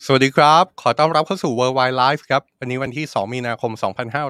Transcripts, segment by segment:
สวัสดีครับขอต้อนรับเข้าสู่ Worldwide Life ครับวันนี้วันที่2มีนาคม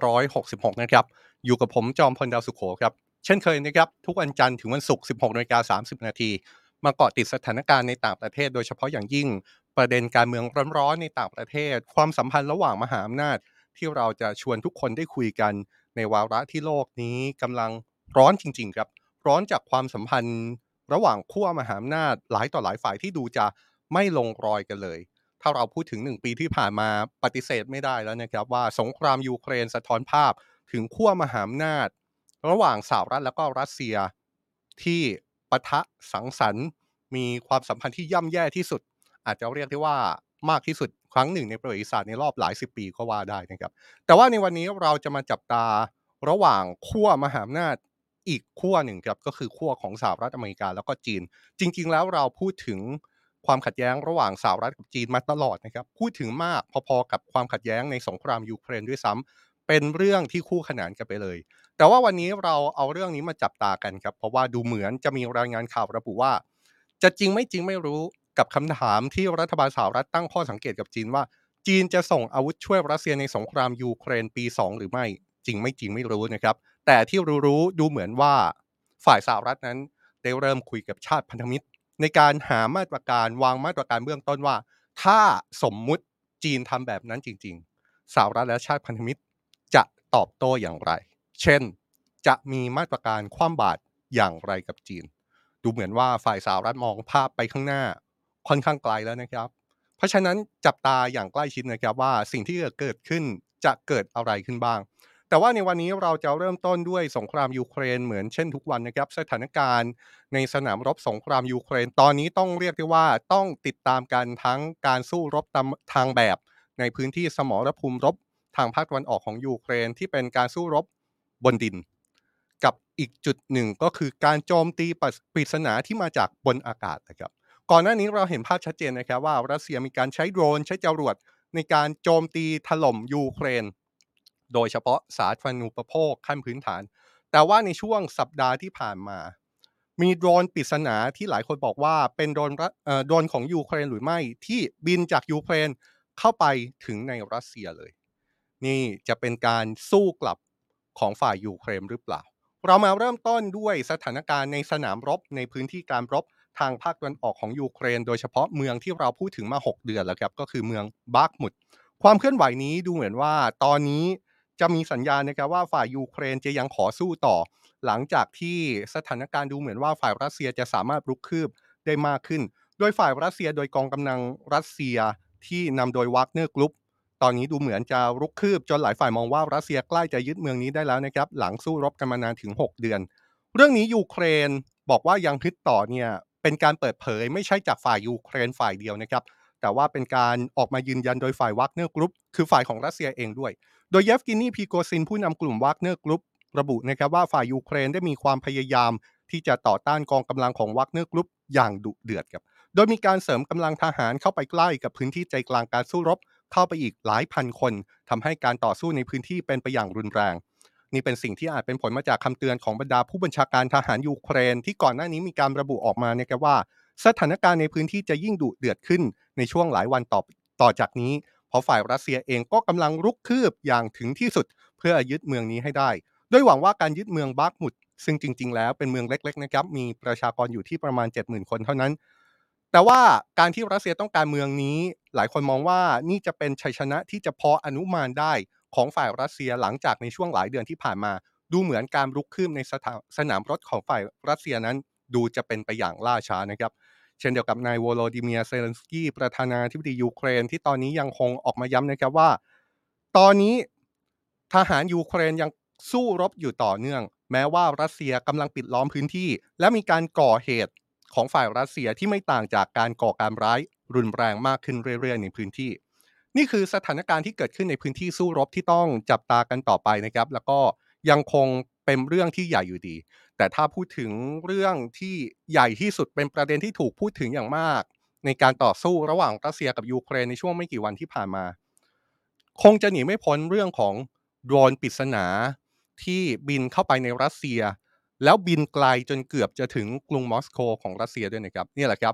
2566นะครับอยู่กับผมจอมพลดาวสุโขครับเช่นเคยนะครับทุกวันจันทร์ถึงวันศุกร์16:30นาทีมาเกาะติดสถานการณ์ในต่างประเทศโดยเฉพาะอย่างยิ่งประเด็นการเมืองร้อนๆในต่างประเทศความสัมพันธ์ระหว่างมหาอำนาจที่เราจะชวนทุกคนได้คุยกันในวาระที่โลกนี้กำลังร้อนจริงๆครับร้อนจากความสัมพันธ์ระหว่างขั้วมหาอำนาจหลายต่อหลายฝ่ายที่ดูจะไม่ลงรอยกันเลย ถ้าเราพูดถึง1ปีที่ผ่านมาปฏิเสธไม่ได้แล้วนะครับว่าสงครามยูเครนสะท้อนภาพถึงขั้วมหาอำนาจระหว่างสหรัฐแล้วก็รัสเซียที่ปะทะสังสรรค์มีความสัมพันธ์ที่ย่ำแย่ที่สุดอาจจะเรียกได้ว่ามากที่สุดครั้งหนึ่งในประวัติศาสตร์ในรอบหลายสิบปีก็ว่าได้นะครับแต่ว่าในวันนี้เราจะมาจับตาระหว่างขั้วมหาอำนาจอีกขั้วหนึ่งครับก็คือขั้วของสหรัฐอเมริกาแล้วก็จีนจริงๆแล้วเราพูดถึง ความขัดแย้งระหว่างสหรัฐกับจีนมาตลอดนะครับพูดถึงมากพอๆกับความขัดแย้งในสงครามยูเครนด้วยซ้ำเป็นเรื่องที่คู่ขนานกันไปเลยแต่ว่าวันนี้เราเอาเรื่องนี้มาจับตากันครับเพราะว่าดูเหมือนจะมีรายงานข่าวระบุว่าจะจริงไม่จริงไม่รู้กับคำถามที่รัฐบาลสหรัฐตั้งข้อสังเกตกับจีนว่าจีนจะส่งอาวุธช่วยรัสเซียในสงครามยูเครนปี2หรือไม่จริงไม่จริงไม่รู้นะครับแต่ที่รู้ๆดูเหมือนว่าฝ่ายสหรัฐนั้นได้เริ่มคุยกับชาติพันธมิตร ในการหามาตรการวางมาตรการเบื้องต้นว่าถ้าสมมุติจีนทำแบบนั้นจริงๆสหรัฐและชาติพันธมิตรจะตอบโต้อย่างไรเช่นจะมีมาตรการคว่ำบาตรอย่างไรกับจีนดูเหมือนว่าฝ่ายสหรัฐมองภาพไปข้างหน้าค่อนข้างไกลแล้วนะครับเพราะฉะนั้นจับตาอย่างใกล้ชิดนะครับว่าสิ่งที่จะเกิดขึ้นจะเกิดอะไรขึ้นบ้าง แต่ว่าในวันนี้เราจะเริ่มต้นด้วยสงครามยูเครนเหมือนเช่นทุกวันนะครับสถานการณ์ในสนามรบสงครามยูเครนตอนนี้ต้องเรียกได้ว่าต้องติดตามกันทั้งการสู้รบตามทางแบบในพื้นที่สมรภูมิรบทางภาคตะวันออกของยูเครนที่เป็นการสู้รบบนดินกับอีกจุดหนึ่งก็คือการโจมตีปริศนาที่มาจากบนอากาศนะครับก่อนหน้านี้เราเห็นภาพชัดเจนนะครับว่ารัสเซียมีการใช้โดรนใช้จรวดในการโจมตีถล่มยูเครน โดยเฉพาะสาธารณูปโภคขั้นพื้นฐาน แต่ว่าในช่วงสัปดาห์ที่ผ่านมา มีโดรนปริศนาที่หลายคนบอกว่าเป็นโดรนของยูเครนหรือไม่ที่บินจากยูเครนเข้าไปถึงในรัสเซียเลย นี่จะเป็นการสู้กลับของฝ่ายยูเครนหรือเปล่า เรามาเริ่มต้นด้วยสถานการณ์ในสนามรบในพื้นที่การรบทางภาคตะวันออกของยูเครนโดยเฉพาะเมืองที่เราพูดถึงมา6เดือนแล้วครับก็คือเมืองบาร์กมุดความเคลื่อนไหวนี้ดูเหมือนว่าตอนนี้จะมีสัญญาณนะครับว่าฝ่ายยูเครนจะยังขอสู้ต่อหลังจากที่สถานการณ์ดูเหมือนว่าฝ่ายรัสเซียจะสามารถรุกคืบได้มากขึ้นโดยฝ่ายรัสเซียโดยกองกำลังรัสเซียที่นำโดยวากเนอร์กรุ๊ป ตอนนี้ดูเหมือนจะรุกคืบจนหลายฝ่ายมองว่ารัสเซียใกล้จะยึดเมืองนี้ได้แล้วนะครับหลังสู้รบกันมานานถึง6เดือนเรื่องนี้ยูเครนบอกว่ายังฮึดต่อเนี่ยเป็นการเปิดเผยไม่ใช่จากฝ่ายยูเครนฝ่ายเดียวนะครับแต่ว่าเป็นการออกมายืนยันโดยฝ่ายวากเนอร์กรุ๊ปคือฝ่ายของรัสเซียเองด้วยโดยเยฟกินีพีโกซินผู้นำกลุ่มวากเนอร์กรุ๊ประบุนะครับว่าฝ่ายยูเครนได้มีความพยายามที่จะต่อต้านกองกำลังของวากเนอร์กรุ๊ปอย่างดุเดือดครับโดยมีการเสริมกำลังทหารเข้าไปใกล้กับพื้นที่ใจกลางการสู้รบ เข้าไปอีกหลายพันคนทำให้การต่อสู้ในพื้นที่เป็นไปอย่างรุนแรงนี่เป็นสิ่งที่อาจเป็นผลมาจากคำเตือนของบรรดาผู้บัญชาการทหารยูเครนที่ก่อนหน้านี้มีการระบุออกมานะครับว่าสถานการณ์ในพื้นที่จะยิ่งดุเดือดขึ้นในช่วงหลายวันต่อจากนี้เพราะฝ่ายรัสเซียเองก็กำลังรุกคืบอย่างถึงที่สุดเพื่อยึดเมืองนี้ให้ได้โดยหวังว่าการยึดเมืองบาร์กมุดซึ่งจริงๆแล้วเป็นเมืองเล็กๆนะครับมีประชากรอยู่ที่ประมาณ70,000คนเท่านั้น แต่ว่าการที่รัสเซียต้องการเมืองนี้หลายคนมองว่านี่จะเป็นชัยชนะที่จะพออนุมานได้ของฝ่ายรัสเซียหลังจากในช่วงหลายเดือนที่ผ่านมาดูเหมือนการรุกคืบในสนามรบของฝ่ายรัสเซียนั้นดูจะเป็นไปอย่างล่าช้านะครับเช่นเดียวกับนายวโลดิเมียร์เซเลนสกี้ประธานาธิบดียูเครนที่ตอนนี้ยังคงออกมาย้ำนะครับว่าตอนนี้ทหารยูเครนยังสู้รบอยู่ต่อเนื่องแม้ว่ารัสเซียกำลังปิดล้อมพื้นที่และมีการก่อเหตุ ของฝ่ายรัสเซียที่ไม่ต่างจากการก่อการร้ายรุนแรงมากขึ้นเรื่อยๆในพื้นที่นี่คือสถานการณ์ที่เกิดขึ้นในพื้นที่สู้รบที่ต้องจับตากันต่อไปนะครับแล้วก็ยังคงเป็นเรื่องที่ใหญ่อยู่ดีแต่ถ้าพูดถึงเรื่องที่ใหญ่ที่สุดเป็นประเด็นที่ถูกพูดถึงอย่างมากในการต่อสู้ระหว่างรัสเซียกับยูเครนในช่วงไม่กี่วันที่ผ่านมาคงจะหนีไม่พ้นเรื่องของโดรนปริศนาที่บินเข้าไปในรัสเซีย แล้วบินไกลจนเกือบจะถึงกรุงมอสโกของรัสเซียด้วยนะครับนี่แหละครับ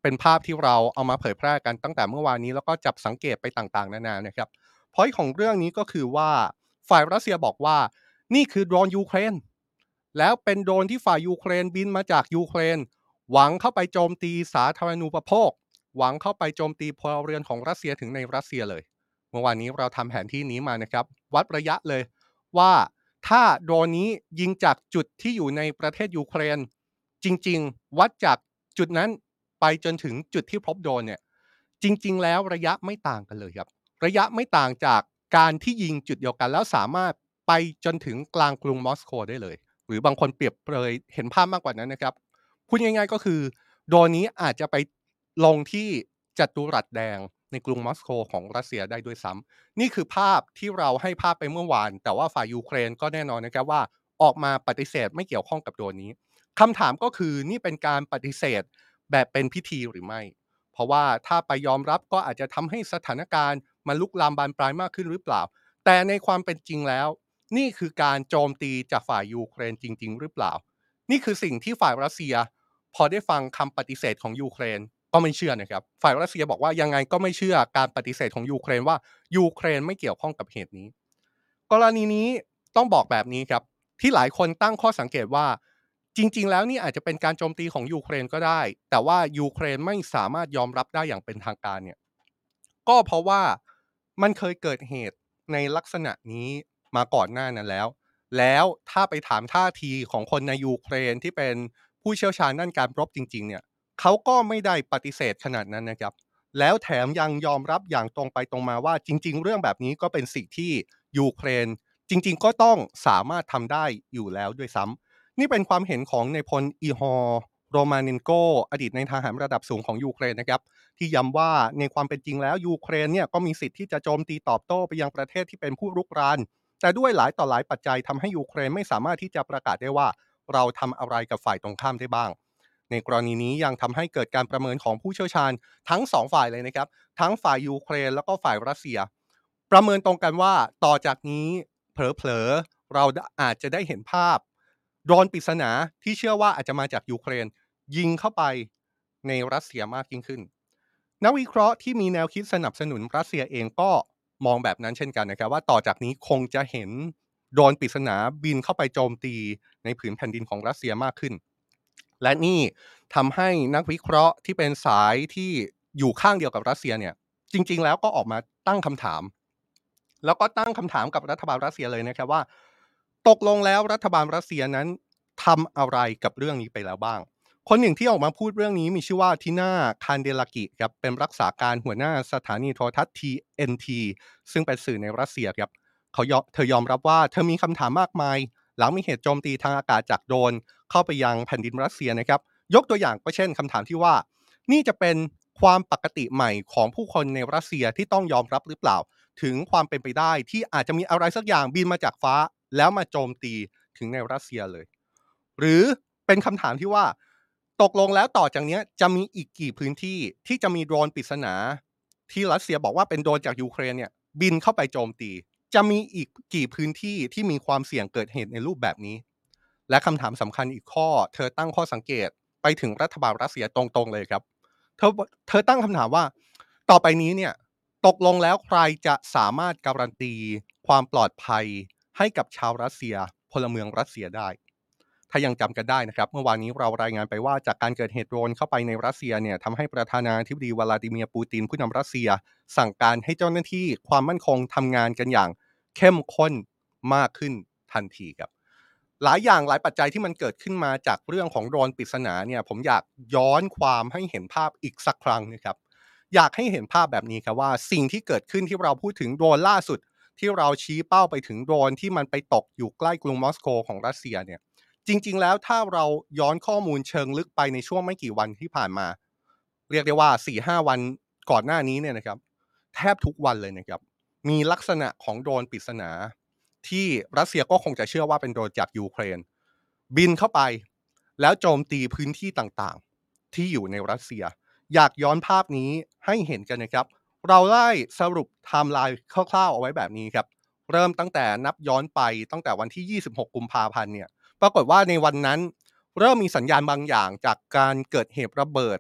เป็นภาพที่เราเอามาเผยแพร่กันตั้งแต่เมื่อวานนี้แล้วก็จับสังเกตไปต่างๆนานานะครับพอยต์ของเรื่องนี้ก็คือว่าฝ่ายรัสเซียบอกว่านี่คือโดรนยูเครนแล้วเป็นโดรนที่ฝ่ายยูเครนบินมาจากยูเครนหวังเข้าไปโจมตีสาธารณูปโภคหวังเข้าไปโจมตีพลเรือนของรัสเซียถึงในรัสเซียเลยเมื่อวานนี้เราทำแผนที่นี้มานะครับวัดระยะเลยว่าถ้าโดรนนี้ยิงจากจุดที่อยู่ในประเทศยูเครนจริงๆวัดจากจุดนั้นไปจนถึงจุดที่พบโดรนเนี่ยจริงๆแล้วระยะไม่ต่างกันเลยครับระยะไม่ต่างจากการที่ยิงจุดเดียวกันแล้วสามารถไปจนถึงกลางกรุงมอสโกได้เลยหรือบางคนเปรียบเปรยเห็นภาพมากกว่านั้นนะครับพูดง่ายๆก็คือโดรนนี้อาจจะไปลงที่จัตุรัสแดงในกรุงมอสโกของรัสเซียได้ด้วยซ้ำ นี่คือภาพที่เราให้ภาพไปเมื่อวานแต่ว่าฝ่ายยูเครนก็แน่นอนนะครับว่าออกมาปฏิเสธไม่เกี่ยวข้องกับโดรนนี้คำถามก็คือนี่เป็นการปฏิเสธแบบเป็นพิธีหรือไม่เพราะว่าถ้าไปยอมรับก็อาจจะทำให้สถานการณ์มันลุกลามบานปลายมากขึ้นหรือเปล่าแต่ในความเป็นจริงแล้วนี่คือการโจมตีจากฝ่ายยูเครนจริงๆหรือเปล่านี่คือสิ่งที่ฝ่ายรัสเซียพอได้ฟังคำปฏิเสธของยูเครนก็ไม่เชื่อนะครับฝ่ายรัสเซียบอกว่ายังไงก็ไม่เชื่อการปฏิเสธของยูเครนว่า ยูเครนไม่เกี่ยวข้องกับเหตุนี้กรณีนี้ต้องบอกแบบนี้ครับที่หลายคนตั้งข้อสังเกตว่าจริงๆแล้วนี่อาจจะเป็นการโจมตีของยูเครนก็ได้แต่ว่ายูเครนไม่สามารถยอมรับได้อย่างเป็นทางการเนี่ยก็เพราะว่ามันเคยเกิดเหตุในลักษณะนี้มาก่อนหน้านั้นแล้วถ้าไปถามท่าทีของคนในยูเครนที่เป็นผู้เชี่ยวชาญด้านการรบจริงๆเนี่ยเขาก็ไม่ได้ปฏิเสธขนาดนั้นนะครับ แล้วแถมยังยอมรับอย่างตรงไปตรงมาว่าจริงๆเรื่องแบบนี้ก็เป็นสิ่งที่ยูเครนจริงๆก็ต้องสามารถทำได้อยู่แล้วด้วยซ้ำนี่เป็นความเห็นของนายพลอีฮอร์โรมานินโกอดีตในทหารระดับสูงของยูเครนนะครับที่ย้ำว่าในความเป็นจริงแล้วยูเครนเนี่ยก็มีสิทธิ์ที่จะโจมตีตอบโต้ไปยังประเทศที่เป็นผู้รุกรานแต่ด้วยหลายต่อหลายปัจจัยทำให้ยูเครนไม่สามารถที่จะประกาศได้ว่าเราทำอะไรกับฝ่ายตรงข้ามได้บ้าง ในกรณีนี้ยังทำให้เกิดการประเมินของผู้เชี่ยวชาญทั้ง2ฝ่ายเลยนะครับทั้งฝ่ายยูเครนแล้วก็ฝ่ายรัสเซียประเมินตรงกันว่าต่อจากนี้เผลอๆเราอาจจะได้เห็นภาพโดรนปริศนาที่เชื่อว่าอาจจะมาจากยูเครนยิงเข้าไปในรัสเซียมากยิ่งขึ้นนักวิเคราะห์ที่มีแนวคิดสนับสนุนรัสเซียเองก็มองแบบนั้นเช่นกันนะครับว่าต่อจากนี้คงจะเห็นโดรนปริศนาบินเข้าไปโจมตีในผืนแผ่นดินของรัสเซียมากขึ้น และนี่ทำให้นักวิเคราะห์ที่เป็นสายที่อยู่ข้างเดียวกับรัสเซียเนี่ยจริงๆแล้วก็ออกมาตั้งคำถามแล้วก็ตั้งคำถามกับรัฐบาลรัสเซียเลยนะครับว่าตกลงแล้วรัฐบาลรัสเซียนั้นทำอะไรกับเรื่องนี้ไปแล้วบ้างคนหนึ่งที่ออกมาพูดเรื่องนี้มีชื่อว่าทิน่าคานเดลากิครับเป็นรักษาการหัวหน้าสถานีโทรทัศน์ TNT ซึ่งเป็นสื่อในรัสเซียครับเธอยอมรับว่าเธอมีคำถามมากมายหลังมีเหตุโจมตีทางอากาศจากโดรน เข้าไปยังแผ่นดินรัสเซียนะครับยกตัวอย่างก็เช่นคำถามที่ว่านี่จะเป็นความปกติใหม่ของผู้คนในรัสเซียที่ต้องยอมรับหรือเปล่าถึงความเป็นไปได้ที่อาจจะมีอะไรสักอย่างบินมาจากฟ้าแล้วมาโจมตีถึงในรัสเซียเลยหรือเป็นคำถามที่ว่าตกลงแล้วต่อจากนี้จะมีอีกกี่พื้นที่ที่จะมีโดรนปริศนาที่รัสเซียบอกว่าเป็นโดรนจากยูเครนเนี่ยบินเข้าไปโจมตีจะมีอีกกี่พื้นที่ที่มีความเสี่ยงเกิดเหตุในรูปแบบนี้ และคำถามสำคัญอีกข้อเธอตั้งข้อสังเกตไปถึงรัฐบาลรัสเซียตรงๆเลยครับเธอเธอตั้งคำถามว่าต่อไปนี้เนี่ยตกลงแล้วใครจะสามารถการันตีความปลอดภัยให้กับชาวรัสเซียพลเมืองรัสเซียได้ถ้ายังจำกันได้นะครับเมื่อวานนี้เรารายงานไปว่าจากการเกิดเหตุโดรนเข้าไปในรัสเซียเนี่ยทำให้ประธานาธิบดีวลาดิเมียร์ปูตินผู้นำรัสเซียสั่งการให้เจ้าหน้าที่ความมั่นคงทำงานกันอย่างเข้มข้นมากขึ้นทันทีครับ หลายอย่างหลายปัจจัยที่มันเกิดขึ้นมาจากเรื่องของโดรนปริศนาเนี่ยผมอยากย้อนความให้เห็นภาพอีกสักครั้งนะครับอยากให้เห็นภาพแบบนี้ครับว่าสิ่งที่เกิดขึ้นที่เราพูดถึงโดรนล่าสุดที่เราชี้เป้าไปถึงโดรนที่มันไปตกอยู่ใกล้กรุงมอสโกของรัสเซียเนี่ยจริงๆแล้วถ้าเราย้อนข้อมูลเชิงลึกไปในช่วงไม่กี่วันที่ผ่านมาเรียกได้ว่า4-5วันก่อนหน้านี้เนี่ยนะครับแทบทุกวันเลยนะครับมีลักษณะของโดรนปริศนา ที่รัสเซียก็คงจะเชื่อว่าเป็นโดรนจากยูเครนบินเข้าไปแล้วโจมตีพื้นที่ต่างๆที่อยู่ในรัสเซียอยากย้อนภาพนี้ให้เห็นกันนะครับเราได้สรุปไทม์ไลน์คร่าวๆเอาไว้แบบนี้ครับเริ่มตั้งแต่นับย้อนไปตั้งแต่วันที่26กุมภาพันธ์เนี่ยปรากฏว่าในวันนั้นเริ่มมีสัญญาณบางอย่างจากการเกิดเหตุระเบิด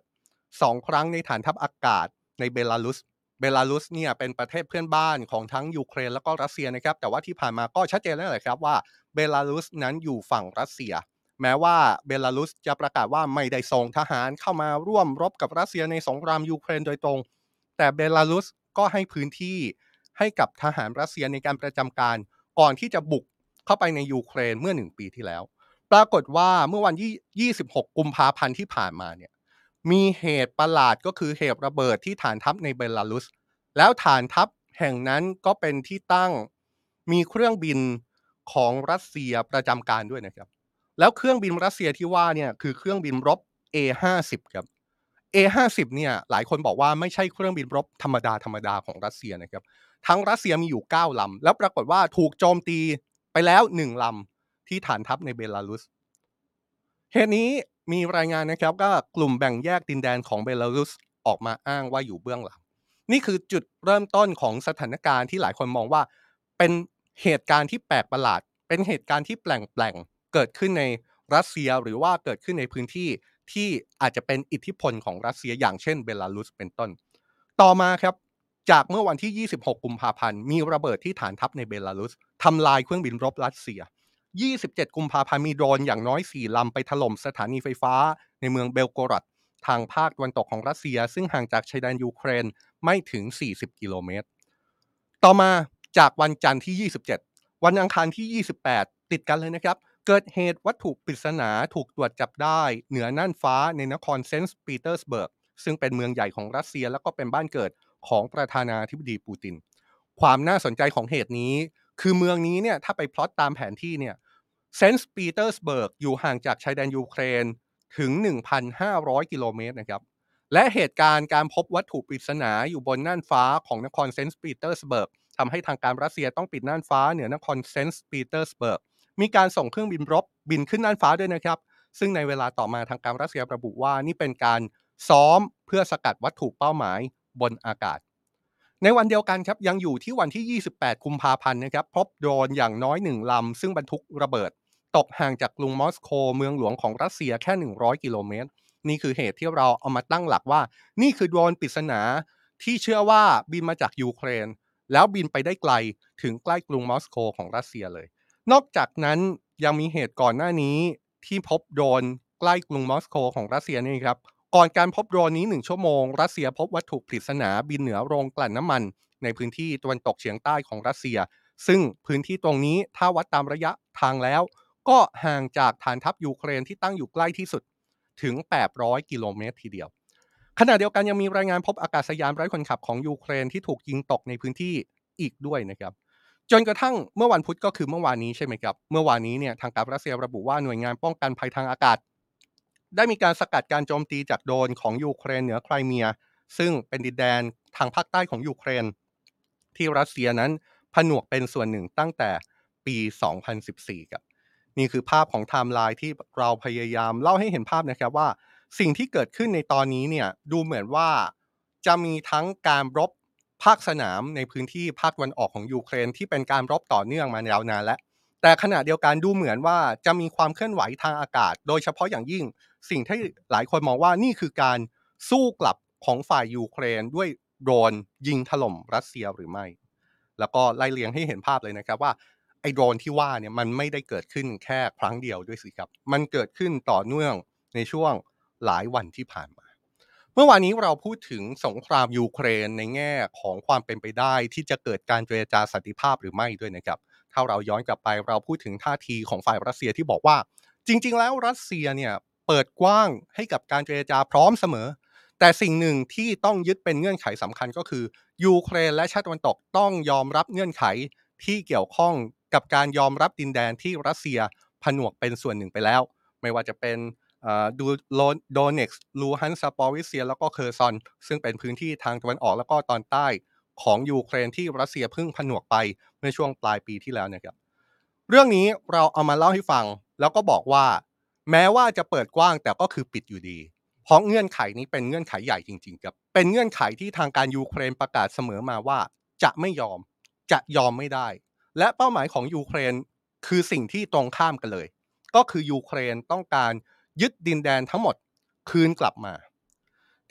2ครั้งในฐานทัพอากาศในเบลารุสเนี่ยเป็นประเทศเพื่อนบ้านของทั้งยูเครนแล้วก็รัสเซียนะครับแต่ว่าที่ผ่านมาก็ชัดเจนแล้วแหละครับว่าเบลารุสนั้นอยู่ฝั่งรัสเซียแม้ว่าเบลารุสจะประกาศว่าไม่ได้ส่งทหารเข้ามาร่วมรบกับรัสเซียในสงครามยูเครนโดยตรงแต่เบลารุสก็ให้พื้นที่ให้กับทหารรัสเซียในการประจำการก่อนที่จะบุกเข้าไปในยูเครนเมื่อ1 ปีที่แล้วปรากฏว่าเมื่อวันที่26กุมภาพันธ์ที่ผ่านมาเนี่ยมีเหตุประหลาดก็คือเหตุระเบิดที่ฐานทัพในเบลารุส แล้วฐานทัพแห่งนั้นก็เป็นที่ตั้งมีเครื่องบินของรัสเซียประจำการด้วยนะครับแล้วเครื่องบินรัสเซียที่ว่าเนี่ยคือเครื่องบินรบ A-50 ครับ A-50 เนี่ยหลายคนบอกว่าไม่ใช่เครื่องบินรบธรรมดาของรัสเซียนะครับทั้งรัสเซียมีอยู่9ลำแล้วปรากฏว่าถูกโจมตีไปแล้ว1ลำที่ฐานทัพในเบลารุส เหตุนี้มีรายงานนะครับว่ากลุ่มแบ่งแยกดินแดนของเบลารุสออกมาอ้างว่าอยู่เบื้องหลังนี่คือจุดเริ่มต้นของสถานการณ์ที่หลายคนมองว่าเป็นเหตุการณ์ที่แปลกประหลาดเป็นเหตุการณ์ที่แปลงเกิดขึ้นในรัสเซียหรือว่าเกิดขึ้นในพื้นที่ที่อาจจะเป็นอิทธิพลของรัสเซียอย่างเช่นเบลารุสเป็นต้นต่อมาครับจากเมื่อวันที่26กุมภาพันธ์มีระเบิดที่ฐานทัพในเบลารุสทำลายเครื่องบินรบรัสเซีย 27กุมภาพันธ์มีโดรนอย่างน้อย4ลำไปถล่มสถานีไฟฟ้าในเมืองเบลโกรดทางภาคตะวันตกของรัสเซียซึ่งห่างจากชายแดนยูเครนไม่ถึง40กิโลเมตรต่อมาจากวันจันทร์ที่27วันอังคารที่28ติดกันเลยนะครับเกิดเหตุวัตถุปริศนาถูกตรวจจับได้เหนือน่านฟ้าในนครเซนต์ปีเตอร์สเบิร์กซึ่งเป็นเมืองใหญ่ของรัสเซียและก็เป็นบ้านเกิดของประธานาธิบดีปูตินความน่าสนใจของเหตุนี้คือเมืองนี้เนี่ยถ้าไปพลอตตามแผนที่เนี่ย เซนต์ปีเตอร์สเบิร์กอยู่ห่างจากชายแดนยูเครนถึง 1,500 กิโลเมตรนะครับและเหตุการณ์การพบวัตถุปริศนาอยู่บนน่านฟ้าของนครเซนต์ปีเตอร์สเบิร์กทำให้ทางการรัสเซียต้องปิดน่านฟ้าเหนือนครเซนต์ปีเตอร์สเบิร์กมีการส่งเครื่องบินรบบินขึ้นน่านฟ้าด้วยนะครับซึ่งในเวลาต่อมาทางการรัสเซียระบุว่านี่เป็นการซ้อมเพื่อสกัดวัตถุเป้าหมายบนอากาศ ในวันเดียวกันครับยังอยู่ที่วันที่ 28กุมภาพันธ์นะครับพบโดรนอย่างน้อย1ลำซึ่งบรรทุกระเบิดตกห่างจากกรุงมอสโกเมืองหลวงของรัสเซียแค่100กิโลเมตรนี่คือเหตุที่เราเอามาตั้งหลักว่านี่คือโดรนปริศนาที่เชื่อว่าบินมาจากยูเครนแล้วบินไปได้ไกลถึงใกล้กรุงมอสโกของรัสเซียเลยนอกจากนั้นยังมีเหตุก่อนหน้านี้ที่พบโดรนใกล้กรุงมอสโกของรัสเซียนี่ครับ ก่อนการพบโดรนนี้1ชั่วโมงรัสเซียพบวัตถุปริศนาบินเหนือโรงกลั่นน้ำมันในพื้นที่ตะวันตกเฉียงใต้ของรัสเซียซึ่งพื้นที่ตรงนี้ถ้าวัดตามระยะทางแล้วก็ห่างจากฐานทัพยูเครนที่ตั้งอยู่ใกล้ที่สุดถึง800กิโลเมตรทีเดียวขณะเดียวกันยังมีรายงานพบอากาศยานไร้คนขับของยูเครนที่ถูกยิงตกในพื้นที่อีกด้วยนะครับจนกระทั่งเมื่อวันพุธก็คือเมื่อวานนี้ใช่ไหมครับเมื่อวานนี้เนี่ยทางการรัสเซียระบุว่าหน่วยงานป้องกันภัยทางอากาศ ได้มีการสกัดการโจมตีจากโดรนของยูเครนเหนือไครเมียซึ่งเป็นดินแดนทางภาคใต้ของยูเครนที่รัสเซียนั้นผนวกเป็นส่วนหนึ่งตั้งแต่ปี2014ครับนี่คือภาพของไทม์ไลน์ที่เราพยายามเล่าให้เห็นภาพนะครับว่าสิ่งที่เกิดขึ้นในตอนนี้เนี่ยดูเหมือนว่าจะมีทั้งการรบภาคสนามในพื้นที่ภาคตะวันออกของยูเครนที่เป็นการรบต่อเนื่องมายาวนานแล้วแต่ขณะเดียวกันดูเหมือนว่าจะมีความเคลื่อนไหวทางอากาศโดยเฉพาะอย่างยิ่ง สิ่งที่หลายคนมองว่านี่คือการสู้กลับของฝ่ายยูเครนด้วยโดรนยิงถล่มรัสเซียหรือไม่แล้วก็ไล่เลียงให้เห็นภาพเลยนะครับว่าไอ้โดรนที่ว่าเนี่ยมันไม่ได้เกิดขึ้นแค่ครั้งเดียวด้วยสิครับมันเกิดขึ้นต่อเนื่องในช่วงหลายวันที่ผ่านมาเมื่อวานนี้เราพูดถึงสงครามยูเครนในแง่ของความเป็นไปได้ที่จะเกิดการเจรจาสันติภาพหรือไม่ด้วยนะครับถ้าเราย้อนกลับไปเราพูดถึงท่าทีของฝ่ายรัสเซียที่บอกว่าจริงๆแล้วรัสเซียเนี่ย เปิดกว้างให้กับการเจรจาพร้อมเสมอแต่สิ่งหนึ่งที่ต้องยึดเป็นเงื่อนไขสำคัญก็คือยูเครนและชาติตะวันตกต้องยอมรับเงื่อนไขที่เกี่ยวข้องกับการยอมรับดินแดนที่รัสเซียผนวกเป็นส่วนหนึ่งไปแล้วไม่ว่าจะเป็นดูโดเน็กซ์ลูฮันซาปอริเซียแล้วก็เคอร์ซอนซึ่งเป็นพื้นที่ทางตะวันออกแล้วก็ตอนใต้ของยูเครนที่รัสเซียเพิ่งผนวกไปเมื่อช่วงปลายปีที่แล้วนะครับ เรื่องนี้เราเอามาเล่าให้ฟังแล้วก็บอกว่าแม้ว่าจะเปิดกว้างแต่ก็คือปิดอยู่ดีเพราะเงื่อนไขนี้เป็นเงื่อนไขใหญ่จริงๆครับเป็นเงื่อนไขที่ทางการยูเครนประกาศเสมอมาว่าจะไม่ยอมจะยอมไม่ได้และเป้าหมายของยูเครนคือสิ่งที่ตรงข้ามกันเลยก็คือยูเครนต้องการยึดดินแดนทั้งหมดคืนกลับมา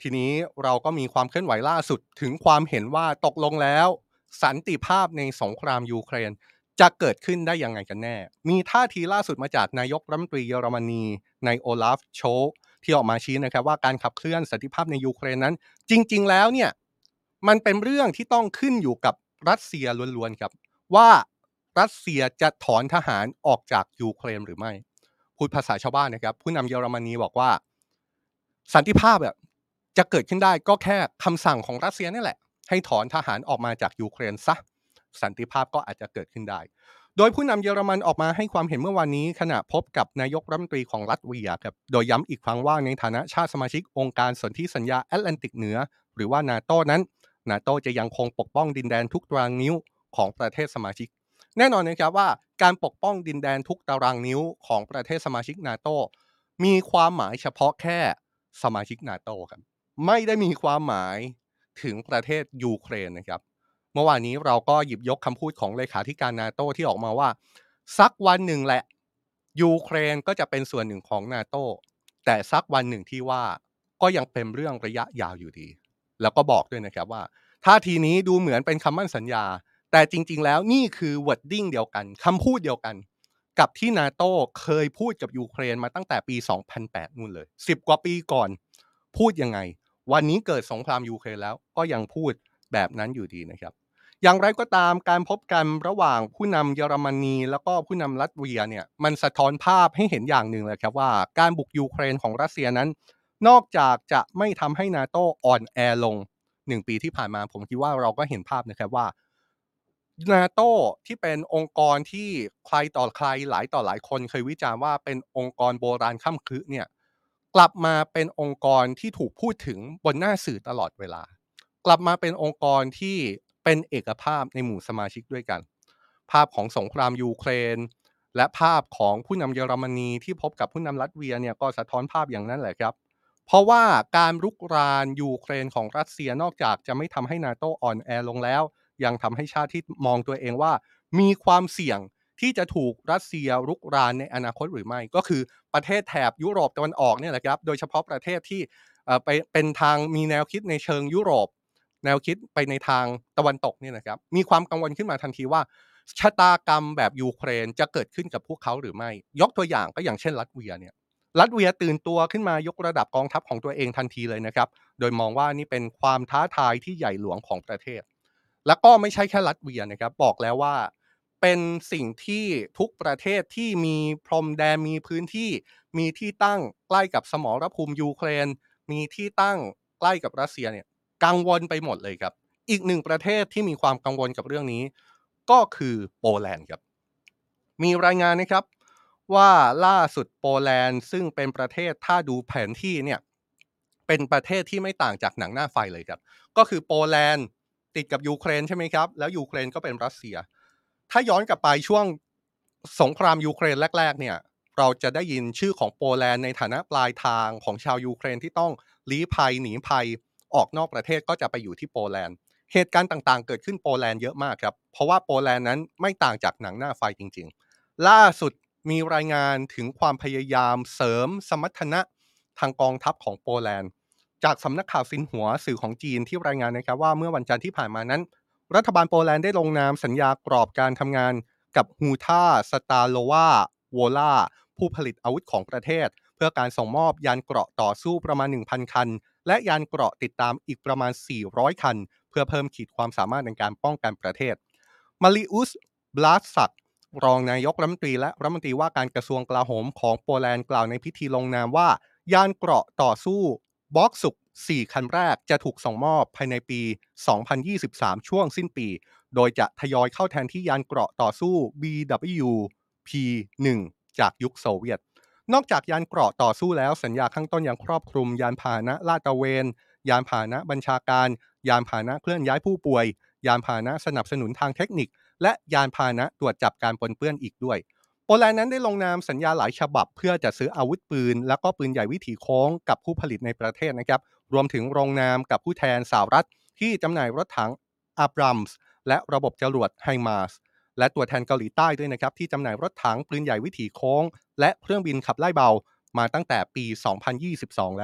ทีนี้เราก็มีความเคลื่อนไหวล่าสุดถึงความเห็นว่าตกลงแล้วสันติภาพในสงครามยูเครนจะเกิดขึ้นได้ยังไงกันแน่มีท่าทีล่าสุดมาจากนายกรัฐมนตรีเยอรมนีในโอลาฟโชล์ที่ออกมาชี้นะครับว่าการขับเคลื่อนสันติภาพในยูเครนนั้นจริงๆแล้วเนี่ยมันเป็นเรื่องที่ต้องขึ้นอยู่กับรัสเซียล้วนๆครับว่ารัสเซียจะถอนทหารออกจากยูเครนหรือไม่พูดภาษาชาวบ้านนะครับผู้นำเยอรมนีบอกว่าสันติภาพจะเกิดขึ้นได้ก็แค่คำสั่งของรัสเซียนี่แหละให้ถอนทหารออกมาจากยูเครนซะสันติภาพก็อาจจะเกิดขึ้นได้โดยผู้นำเยอรมันออกมาให้ความเห็นเมื่อวานนี้ขณะพบกับนายกรัฐมนตรีของรัสเซียครับโดยย้ำอีกครั้งว่าในฐานะชาติสมาชิกองค์การสนธิสัญญาแอตแลนติกเหนือหรือว่านาโตนั้นนาโตจะยังคงปกป้องดินแดนทุกตารางนิ้วของประเทศสมาชิกแน่นอนนะครับว่าการปกป้องดินแดนทุกตารางนิ้วของประเทศสมาชิกนาโตมีความหมายเฉพาะแค่สมาชิกนาโตครับไม่ได้มีความหมายถึงประเทศยูเครนนะครับเมื่อวานนี้เราก็หยิบยกคำพูดของเลขาธิการนาโตที่ออกมาว่าสักวันหนึ่งแหละยูเครนก็จะเป็นส่วนหนึ่งของนาโตแต่สักวันหนึ่งที่ว่าก็ยังเป็นเรื่องระยะยาวอยู่ดีแล้วก็บอกด้วยนะครับว่าท่าทีนี้ดูเหมือนเป็นคำมั่นสัญญาแต่จริงๆแล้วนี่คือ wording เดียวกันคำพูดเดียวกันกับที่นาโตเคยพูดกับยูเครนมาตั้งแต่ปี2008นู่นเลย10กว่าปีก่อนพูดยังไงวันนี้เกิดสงครามยูเครนแล้วก็ยังพูดแบบนั้นอยู่ดีนะครับอย่างไรก็ตามการพบกันระหว่างผู้นำเยอรมนีแล้วก็ผู้นำรัสเซียเนี่ยมันสะท้อนภาพให้เห็นอย่างหนึ่งเลยครับว่าการบุกยูเครนของรัสเซียนั้นนอกจากจะไม่ทำให้นาโตอ่อนแอลง1 ปีที่ผ่านมาผมคิดว่าเราก็เห็นภาพนะครับว่า นาโตที่เป็นองค์กรที่ใครต่อใครหลายต่อหลายคนเคยวิจารณ์ว่าเป็นองค์กรโบราณค่ำครึเนี่ยกลับมาเป็นองค์กรที่ถูกพูดถึงบนหน้าสื่อตลอดเวลากลับมาเป็นองค์กรที่เป็นเอกภาพในหมู่สมาชิกด้วยกันภาพของสงครามยูเครนและภาพของผู้นำเยอรมนีที่พบกับผู้นำรัสเซียเนี่ยก็สะท้อนภาพอย่างนั้นแหละครับเพราะว่าการรุกรานยูเครนของรัสเซียนอกจากจะไม่ทำให้นาโตอ่อนแอลงแล้วยังทำให้ชาติที่มองตัวเองว่ามีความเสี่ยงที่จะถูกรัสเซียรุกรานในอนาคตหรือไม่ก็คือประเทศแถบยุโรปตะวันออกเนี่ยแหละครับโดยเฉพาะประเทศที่ไปเป็นทางมีแนวคิดในเชิงยุโรปแนวคิดไปในทางตะวันตกเนี่ยนะครับมีความกังวลขึ้นมาทันทีว่าชะตากรรมแบบยูเครนจะเกิดขึ้นกับพวกเขาหรือไม่ยกตัวอย่างก็อย่างเช่นรัสเซียเนี่ยรัสเซียตื่นตัวขึ้นมายกระดับกองทัพของตัวเองทันทีเลยนะครับโดยมองว่านี่เป็นความท้าทายที่ใหญ่หลวงของประเทศ แล้วก็ไม่ใช่แค่รัสเซียนะครับบอกแล้วว่าเป็นสิ่งที่ทุกประเทศที่มีพรมแดนมีพื้นที่มีที่ตั้งใกล้กับสมรภูมิยูเครนมีที่ตั้งใกล้กับรัสเซียเนี่ยกังวลไปหมดเลยครับอีกหนึ่งประเทศที่มีความกังวลกับเรื่องนี้ก็คือโปแลนด์ครับมีรายงานนะครับว่าล่าสุดโปแลนด์ซึ่งเป็นประเทศถ้าดูแผนที่เนี่ยเป็นประเทศที่ไม่ต่างจากหนังหน้าไฟเลยครับ ก็คือโปแลนด์ติดกับยูเครนใช่ไหมครับแล้วยูเครนก็เป็นรัสเซียถ้าย้อนกลับไปช่วงสงครามยูเครนแรกๆเนี่ยเราจะได้ยินชื่อของโปแลนด์ในฐานะปลายทางของชาวยูเครนที่ต้องลี้ภัยหนีภัยออกนอกประเทศก็จะไปอยู่ที่โปแลนด์เหตุการณ์ต่างๆเกิดขึ้นโปแลนด์เยอะมากครับเพราะว่าโปแลนด์นั้นไม่ต่างจากหนังหน้าไฟจริงๆล่าสุดมีรายงานถึงความพยายามเสริมสมรรถนะทางกองทัพของโปแลนด์ จากสำนักข่าวซินหัวสื่อของจีนที่รายงานนะครับว่าเมื่อวันจันทร์ที่ผ่านมานั้นรัฐบาลโปแลนด์ได้ลงนามสัญญากรอบการทำงานกับฮูทาสตาโลวาโวลาผู้ผลิตอาวุธของประเทศเพื่อการส่งมอบยานเกราะต่อสู้ประมาณ 1,000 คันและยานเกราะติดตามอีกประมาณ 400 คันเพื่อเพิ่มขีดความสามารถในการป้องกันประเทศมาริอุสบลาสซักรองนายกรัฐมนตรีและรัฐมนตรีว่าการกระทรวงกลาโหมของโปแลนด์กล่าวในพิธีลงนามว่ายานเกราะต่อสู้บล็อกสุก4 คันแรกจะถูกส่งมอบภายในปี 2023 ช่วงสิ้นปี โดยจะทยอยเข้าแทนที่ยานเกราะต่อสู้ BWP-1 จากยุคโซเวียต นอกจากยานเกราะต่อสู้แล้วสัญญาข้างต้นยังครอบคลุมยานพาหนะลาดตระเวนยานพาหนะบัญชาการยานพาหนะเคลื่อนย้ายผู้ป่วยยานพาหนะสนับสนุนทางเทคนิคและยานพาหนะตรวจจับการปนเปื้อนอีกด้วยโปแลนด์นั้นได้ลงนามสัญญาหลายฉบับเพื่อจะซื้ออาวุธปืนและก็ปืนใหญ่วิถีโค้งกับผู้ผลิตในประเทศนะครับรวมถึงลงนามกับผู้แทนสหรัฐที่จำหน่ายรถถังอับรัมส์และระบบจรวดไฮมาร์สและตัวแทนเกาหลีใต้ด้วยนะครับที่จำหน่ายรถถังปืนใหญ่วิถีโค้งและเครื่องบินขับไล่เบา มาตั้งแต่ปี 2022 แล้ว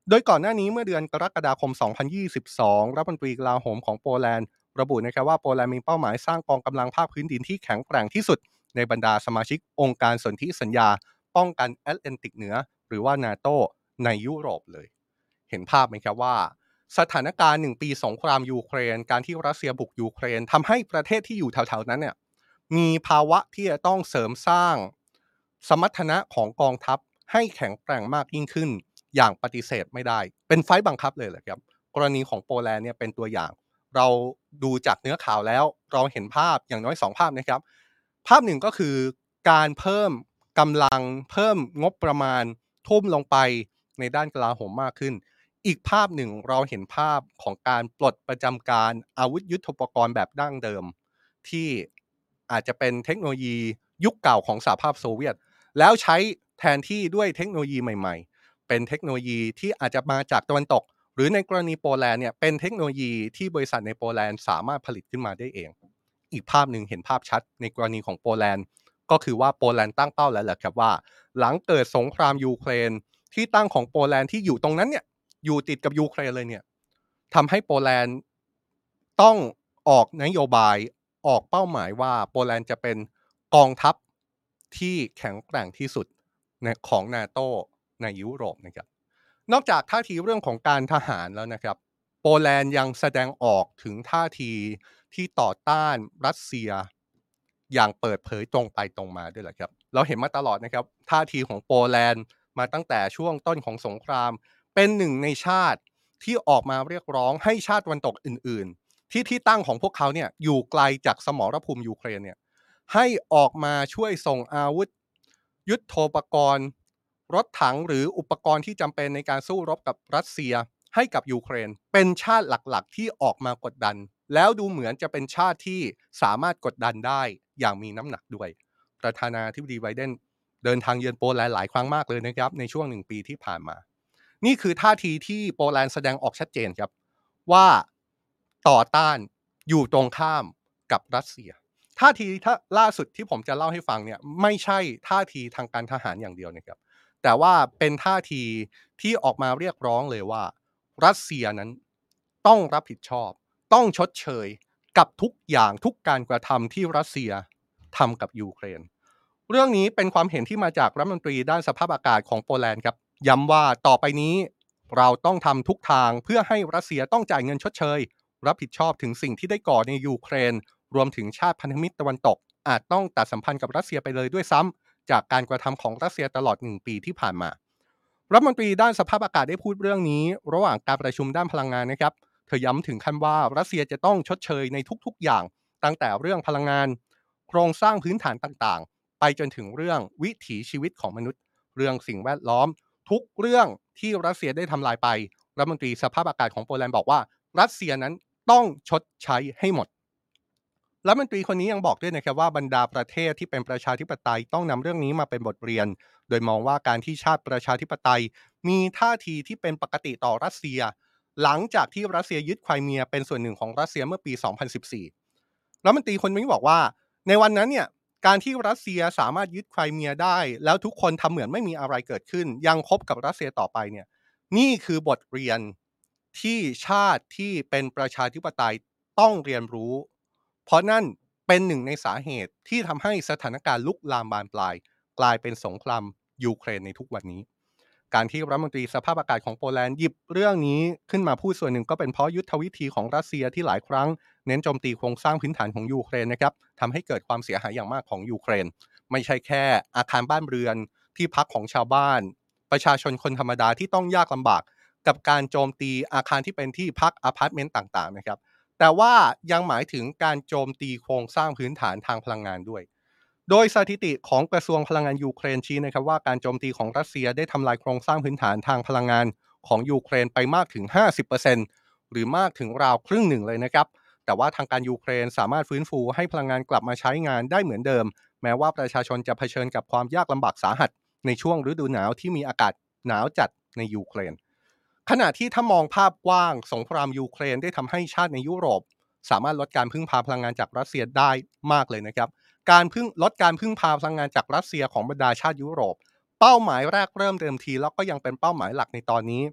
โดยก่อนหน้านี้เมื่อเดือนกรกฎาคม 2022 รัฐมนตรีกลาโหมของโปแลนด์ระบุนะครับว่าโปแลนด์มีเป้าหมายสร้างกองกำลังภาคพื้นดินที่แข็งแกร่งที่สุดในบรรดาสมาชิกองค์การสนธิสัญญาป้องกันแอตแลนติกเหนือหรือว่านาโตในยุโรปเลยเห็นภาพไหมครับว่าสถานการณ์1 ปีสงครามยูเครนการที่รัสเซียบุกยูเครนทำให้ประเทศที่อยู่แถวๆนั้นเนี่ยมีภาวะที่จะต้องเสริมสร้างสมรรถนะของกองทัพให้แข็งแกร่งมากยิ่งขึ้นอย่างปฏิเสธไม่ได้เป็นไฟต์บังคับเลยแหละครับกรณีของโปแลนด์เนี่ยเป็นตัวอย่างเราดูจากเนื้อข่าวแล้วเราเห็นภาพอย่างน้อย2ภาพนะครับภาพหนึ่งก็คือการเพิ่มกำลังเพิ่มงบประมาณทุ่มลงไปในด้านกลาโหมมากขึ้นอีกภาพหนึ่งเราเห็นภาพของการปลดประจำการอาวุธยุทโธปกรณ์แบบดั้งเดิมที่อาจจะเป็นเทคโนโลยียุคเก่าของสหภาพโซเวียตแล้วใช้แทนที่ด้วยเทคโนโลยีใหม่ๆเป็นเทคโนโลยีที่อาจจะมาจากตะวันตกหรือในกรณีโปแลนด์เนี่ยเป็นเทคโนโลยีที่บริษัทในโปแลนด์สามารถผลิตขึ้นมาได้เองอีกภาพหนึ่งเห็นภาพชัดในกรณีของโปแลนด์ก็คือว่าโปแลนด์ตั้งเป้าแล้วแหละครับว่าหลังเกิดสงครามยูเครนที่ตั้งของโปแลนด์ที่อยู่ตรงนั้นเนี่ยอยู่ติดกับยูเครนเลยเนี่ยทำให้โปแลนด์ต้องออกนโยบายออกเป้าหมายว่าโปแลนด์จะเป็นกองทัพที่แข็งแกร่งที่สุดในของนาโตในยุโรปนะครับนอกจากท่าทีเรื่องของการทหารแล้วนะครับโปแลนด์ยังแสดงออกถึงท่าทีที่ต่อต้านรัสเซียอย่างเปิดเผยตรงไปตรงมาด้วยแหละครับเราเห็นมาตลอดนะครับท่าทีของโปแลนด์มาตั้งแต่ช่วงต้นของสงครามเป็นหนึ่งในชาติที่ออกมาเรียกร้องให้ชาติตะวันตกอื่นๆที่ตั้งของพวกเขาเนี่ยอยู่ไกลจากสมรภูมิยูเครนเนี่ยให้ออกมาช่วยส่งอาวุธยุทโธปกรณ์รถถังหรืออุปกรณ์ที่จำเป็นในการสู้รบกับรัสเซียให้กับยูเครนเป็นชาติหลักๆที่ออกมากดดันแล้วดูเหมือนจะเป็นชาติที่สามารถกดดันได้อย่างมีน้ำหนักด้วยประธานาธิบดีไบเดนเดินทางเยือนโปแลนด์หลายครั้งมากเลยนะครับในช่วง1 ปีที่ผ่านมานี่คือท่าทีที่โปแลนด์แสดงออกชัดเจนครับว่าต่อต้านอยู่ตรงข้ามกับรัสเซียท่าทีถ้าล่าสุดที่ผมจะเล่าให้ฟังเนี่ยไม่ใช่ท่าทีทางการทหารอย่างเดียวนะครับแต่ว่าเป็นท่าทีที่ออกมาเรียกร้องเลยว่ารัสเซียนั้นต้องรับผิดชอบต้องชดเชยกับทุกอย่างทุกการกระทำที่รัสเซียทำกับยูเครนเรื่องนี้เป็นความเห็นที่มาจากรัฐมนตรีด้านสภาพอากาศของโปแลนด์ครับย้ำว่าต่อไปนี้เราต้องทำทุกทางเพื่อให้รัสเซียต้องจ่ายเงินชดเชยรับผิดชอบถึงสิ่งที่ได้ก่อในยูเครนรวมถึงชาติพันธมิตรตะวันตกอาจต้องตัดสัมพันธ์กับรัสเซียไปเลยด้วยซ้ำจากการกระทำของรัสเซียตลอด1 ปีที่ผ่านมารัฐมนตรีด้านสภาพอากาศได้พูดเรื่องนี้ระหว่างการประชุมด้านพลังงานนะครับเธอย้ำถึงขั้นว่ารัสเซียจะต้องชดเชยในทุกๆอย่างตั้งแต่เรื่องพลังงานโครงสร้างพื้นฐานต่างๆไปจนถึงเรื่องวิถีชีวิตของมนุษย์เรื่องสิ่งแวดล้อมทุกเรื่องที่รัสเซียได้ทำลายไปรัฐมนตรีสภาพอากาศของโปแลนด์บอกว่ารัสเซียนั้นต้องชดใช้ให้หมดรัฐมนตรีคนนี้ยังบอกด้วยนะครับว่าบรรดาประเทศที่เป็นประชาธิปไตยต้องนำเรื่องนี้มาเป็นบทเรียนโดยมองว่าการที่ชาติประชาธิปไตยมีท่าทีที่เป็นปกติต่อรัสเซียหลังจากที่รัสเซียยึดไครเมียเป็นส่วนหนึ่งของรัสเซียเมื่อปี 2014 รัฐมนตรีคนนี้บอกว่าในวันนั้นเนี่ยการที่รัสเซียสามารถยึดไครเมียได้แล้วทุกคนทำเหมือนไม่มีอะไรเกิดขึ้นยังคบกับรัสเซียต่อไปเนี่ยนี่คือบทเรียนที่ชาติที่เป็นประชาธิปไตยต้องเรียนรู้เพราะนั่นเป็นหนึ่งในสาเหตุที่ทำให้สถานการณ์ลุกลามบานปลายกลายเป็นสงครามยูเครนในทุกวันนี้การที่รัฐมนตรีสภาพอากาศของโปแลนด์หยิบเรื่องนี้ขึ้นมาพูดส่วนหนึ่งก็เป็นเพราะยุทธวิธีของรัสเซียที่หลายครั้งเน้นโจมตีโครงสร้างพื้นฐานของยูเครนนะครับทำให้เกิดความเสียหายอย่างมากของยูเครนไม่ใช่แค่อาคารบ้านเรือนที่พักของชาวบ้านประชาชนคนธรรมดาที่ต้องยากลำบากกับการโจมตีอาคารที่เป็นที่พักอพาร์ตเมนต์ต่างๆนะครับแต่ว่ายังหมายถึงการโจมตีโครงสร้างพื้นฐานทางพลังงานด้วย โดยสถิติของกระทรวงพลังงานยูเครนชี้นะครับว่าการโจมตีของรัสเซียได้ทำลายโครงสร้างพื้นฐานทางพลังงานของยูเครนไปมากถึง 50%หรือมากถึงราวครึ่งหนึ่งเลยนะครับแต่ว่าทางการยูเครนสามารถฟื้นฟูให้พลังงานกลับมาใช้งานได้เหมือนเดิมแม้ว่าประชาชนจะเผชิญกับความยากลำบากสาหัสในช่วงฤดูหนาวที่มีอากาศหนาวจัดในยูเครนขณะที่ถ้ามองภาพกว้างสงครามยูเครนได้ทำให้ชาติในยุโรปสามารถลดการพึ่งพาพลังงานจากรัสเซียได้มากเลยนะครับ ลดการพึ่งพาพลังงานจากรัสเซียของบรรดาชาติยุโรปเป้าหมายแรกเริ่มเดิมทีแล้วก็ยังเป็นเป้าหมายหลักในตอนนี้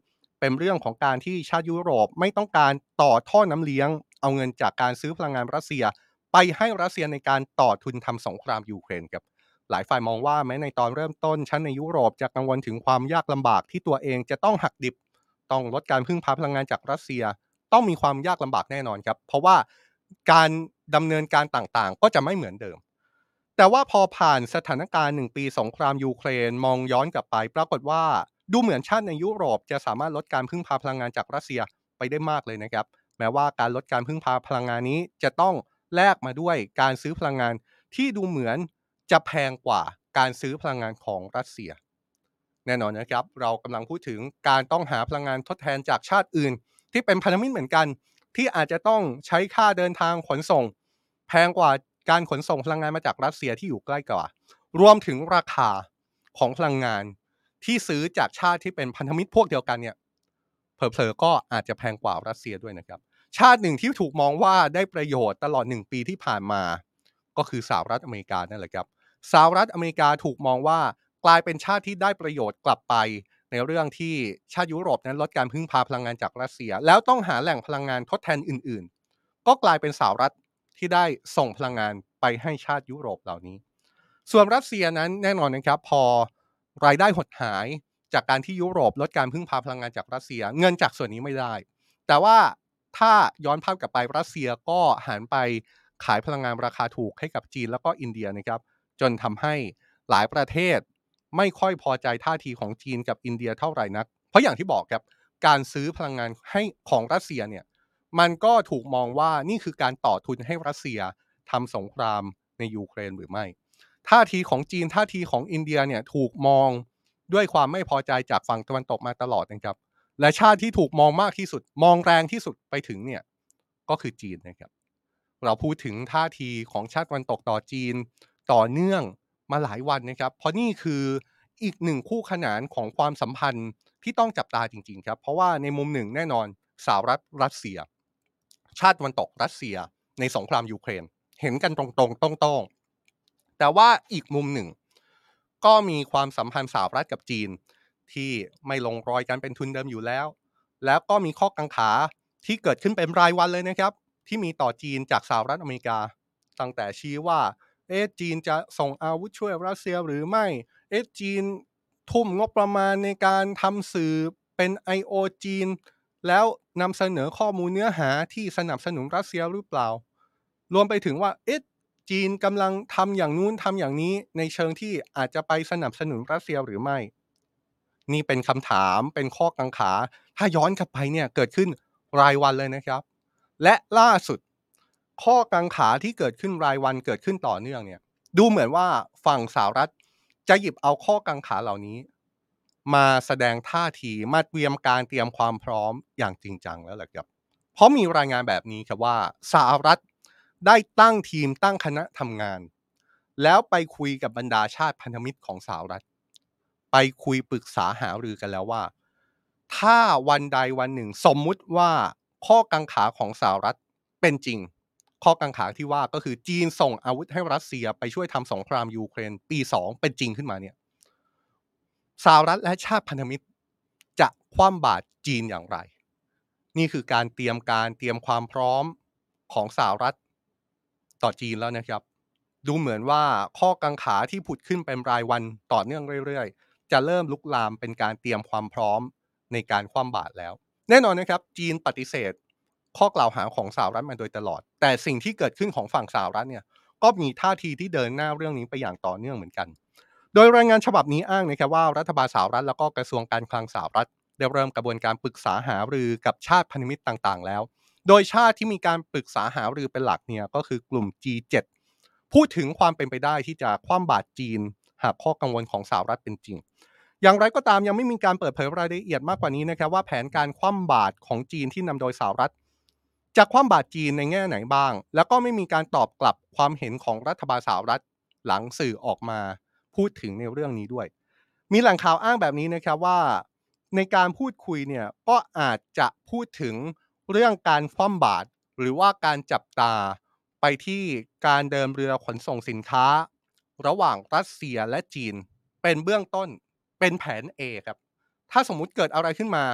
เป็นเรื่องของการที่ชาติยุโรปไม่ต้องการต่อท่อน้ำเลี้ยงเอาเงินจากการซื้อพลังงานรัสเซียไปให้รัสเซียในการต่อทุนทำสงครามยูเครนครับหลายฝ่ายมองว่าแม้ในตอนเริ่มต้นชั้นในยุโรปจะกังวลถึงความยากลำบากที่ตัวเองจะต้องหักดิบต้องลดการพึ่งพาพลังงานจากรัสเซียต้องมีความยากลำบากแน่นอนครับเพราะว่าการดำเนินการต่างๆก็จะไม่เหมือนเดิม แต่ว่าพอผ่านสถานการณ์1 ปีสงครามยูเครนมองย้อนกลับไปปรากฏว่าดูเหมือนชาติในยุโรปจะสามารถลดการพึ่งพาพลังงานจากรัสเซียไปได้มากเลยนะครับแม้ว่าการลดการพึ่งพาพลังงานนี้จะต้องแลกมาด้วยการซื้อพลังงานที่ดูเหมือนจะแพงกว่าการซื้อพลังงานของรัสเซียแน่นอนนะครับเรากำลังพูดถึงการต้องหาพลังงานทดแทนจากชาติอื่นที่เป็นพันธมิตรเหมือนกันที่อาจจะต้องใช้ค่าเดินทางขนส่งแพงกว่าการขนส่งพลังงานมาจากรัสเซียที่อยู่ใกล้กว่ารวมถึงราคาของพลังงานที่ซื้อจากชาติที่เป็นพันธมิตรพวกเดียวกันเนี่ยเผลอๆก็อาจจะแพงกว่ารัสเซียด้วยนะครับชาติหนึ่งที่ถูกมองว่าได้ประโยชน์ตลอด1 ปีที่ผ่านมาก็คือสหรัฐอเมริกานั่นแหละครับสหรัฐอเมริกาถูกมองว่ากลายเป็นชาติที่ได้ประโยชน์กลับไปในเรื่องที่ชาติยุโรปนั้นลดการพึ่งพาพลังงานจากรัสเซียแล้วต้องหาแหล่งพลังงานทดแทนอื่นๆก็กลายเป็นสหรัฐที่ได้ส่งพลังงานไปให้ชาติยุโรปเหล่านี้ ส่วนรัสเซียนั้นแน่นอนนะครับพอรายได้หดหายจากการที่ยุโรปลดการพึ่งพาพลังงานจากรัสเซียเงินจากส่วนนี้ไม่ได้แต่ว่าถ้าย้อนภาพกลับไปรัสเซียก็หันไปขายพลังงานราคาถูกให้กับจีนแล้วก็อินเดียนะครับจนทำให้หลายประเทศไม่ค่อยพอใจท่าทีของจีนกับอินเดียเท่าไหร่นักเพราะอย่างที่บอกครับการซื้อพลังงานให้ของรัสเซียเนี่ยมันก็ถูกมองว่านี่คือการต่อทุนให้รัสเซียทำสงครามในยูเครนหรือไม่ ท่าทีของจีนท่าทีของอินเดียเนี่ยถูกมองด้วยความไม่พอใจจากฝั่งตะวันตกมาตลอดนะครับและชาติที่ถูกมองมากที่สุดมองแรงที่สุดไปถึงเนี่ยก็คือจีนนะครับเราพูดถึงท่าทีของชาติตะวันตกต่อจีนต่อเนื่องมาหลายวันนะครับเพราะนี่คืออีกหนึ่งคู่ขนานของความสัมพันธ์ที่ต้องจับตาจริงๆครับเพราะว่าในมุมหนึ่งแน่นอนสหรัฐรัสเซียชาติตะวันตกรัสเซียในสงครามยูเครนเห็นกันตรงๆต้องๆ แต่ว่าอีกมุมหนึ่งก็มีความสัมพันธ์สหรัฐกับจีนที่ไม่ลงรอยกันเป็นทุนเดิมอยู่แล้วแล้วก็มีข้อกังขาที่เกิดขึ้นเป็นรายวันเลยนะครับที่มีต่อจีนจากสหรัฐอเมริกาตั้งแต่ชี้ว่าจีนจะส่งอาวุธช่วยรัสเซียหรือไม่จีนทุ่มงบประมาณในการทำสื่อเป็น I.O. จีนแล้วนำเสนอข้อมูลเนื้อหาที่สนับสนุนรัสเซียหรือเปล่ารวมไปถึงว่าจีนกำลังทำอย่างนู้นทำอย่างนี้ในเชิงที่อาจจะไปสนับสนุนรัสเซียหรือไม่นี่เป็นคำถามเป็นข้อกังขาถ้าย้อนกลับไปเนี่ยเกิดขึ้นรายวันเลยนะครับและล่าสุดข้อกังขาที่เกิดขึ้นรายวันเกิดขึ้นต่อเนื่องเนี่ยดูเหมือนว่าฝั่งสหรัฐจะหยิบเอาข้อกังขาเหล่านี้มาแสดงท่าทีมาเตรียมความพร้อมอย่างจริงจังแล้วแหละครับ เพราะมีรายงานแบบนี้ครับว่าสหรัฐได้ตั้งทีมตั้งคณะทำงานแล้วไปคุยกับบรรดาชาติพันธมิตรของสหรัฐไปคุยปรึกษาหารือกันแล้วว่าถ้าวันใดวันหนึ่งสมมุติว่าข้อกังขาของสหรัฐเป็นจริงข้อกังขาที่ว่าก็คือจีนส่งอาวุธให้รัสเซียไปช่วยทำสงครามยูเครนปี2เป็นจริงขึ้นมาเนี่ยสหรัฐและชาติพันธมิตรจะคว่ำบาตรจีนอย่างไร นี่คือการเตรียมความพร้อมของสหรัฐต่อจีนแล้วนะครับดูเหมือนว่าข้อกังขาที่ผุดขึ้นเป็นรายวันต่อเนื่องเรื่อยๆจะเริ่มลุกลามเป็นการเตรียมความพร้อมในการคว่ำบาตรแล้วแน่นอนนะครับจีนปฏิเสธข้อกล่าวหาของสหรัฐมาโดยตลอดแต่สิ่งที่เกิดขึ้นของฝั่งสหรัฐเนี่ยก็มีท่าทีที่เดินหน้าเรื่องนี้ไปอย่างต่อเนื่องเหมือนกัน โดยรายงานฉบับนี้อ้างนะครับว่ารัฐบาลสหรัฐแล้วก็กระทรวงการคลังสหรัฐได้เริ่มกระบวนการปรึกษาหารือกับชาติพันธมิตรต่างๆแล้วโดยชาติที่มีการปรึกษาหารือเป็นหลักเนี่ยก็คือกลุ่ม G7 พูดถึงความเป็นไปได้ที่จะคว่ำบาตรจีนหากข้อกังวลของสหรัฐเป็นจริงอย่างไรก็ตามยังไม่มีการเปิดเผยรายละเอียดมากกว่านี้นะครับว่าแผนการคว่ำบาตรของจีนที่นำโดยสหรัฐจะคว่ำบาตรจีนในแง่ไหนบ้างแล้วก็ไม่มีการตอบกลับความเห็นของรัฐบาลสหรัฐหลังสื่อออกมาพูดถึงในเรื่องนี้ด้วย มีแหล่งข่าวอ้างแบบนี้นะครับว่าในการพูดคุยเนี่ยก็อาจจะพูดถึงเรื่องการคว่ำบาตรหรือว่าการจับตาไปที่การเดินเรือขนส่งสินค้าระหว่างรัสเซียและจีนเป็นเบื้องต้นเป็นแผน A ครับถ้าสมมุติเกิดอะไรขึ้นมา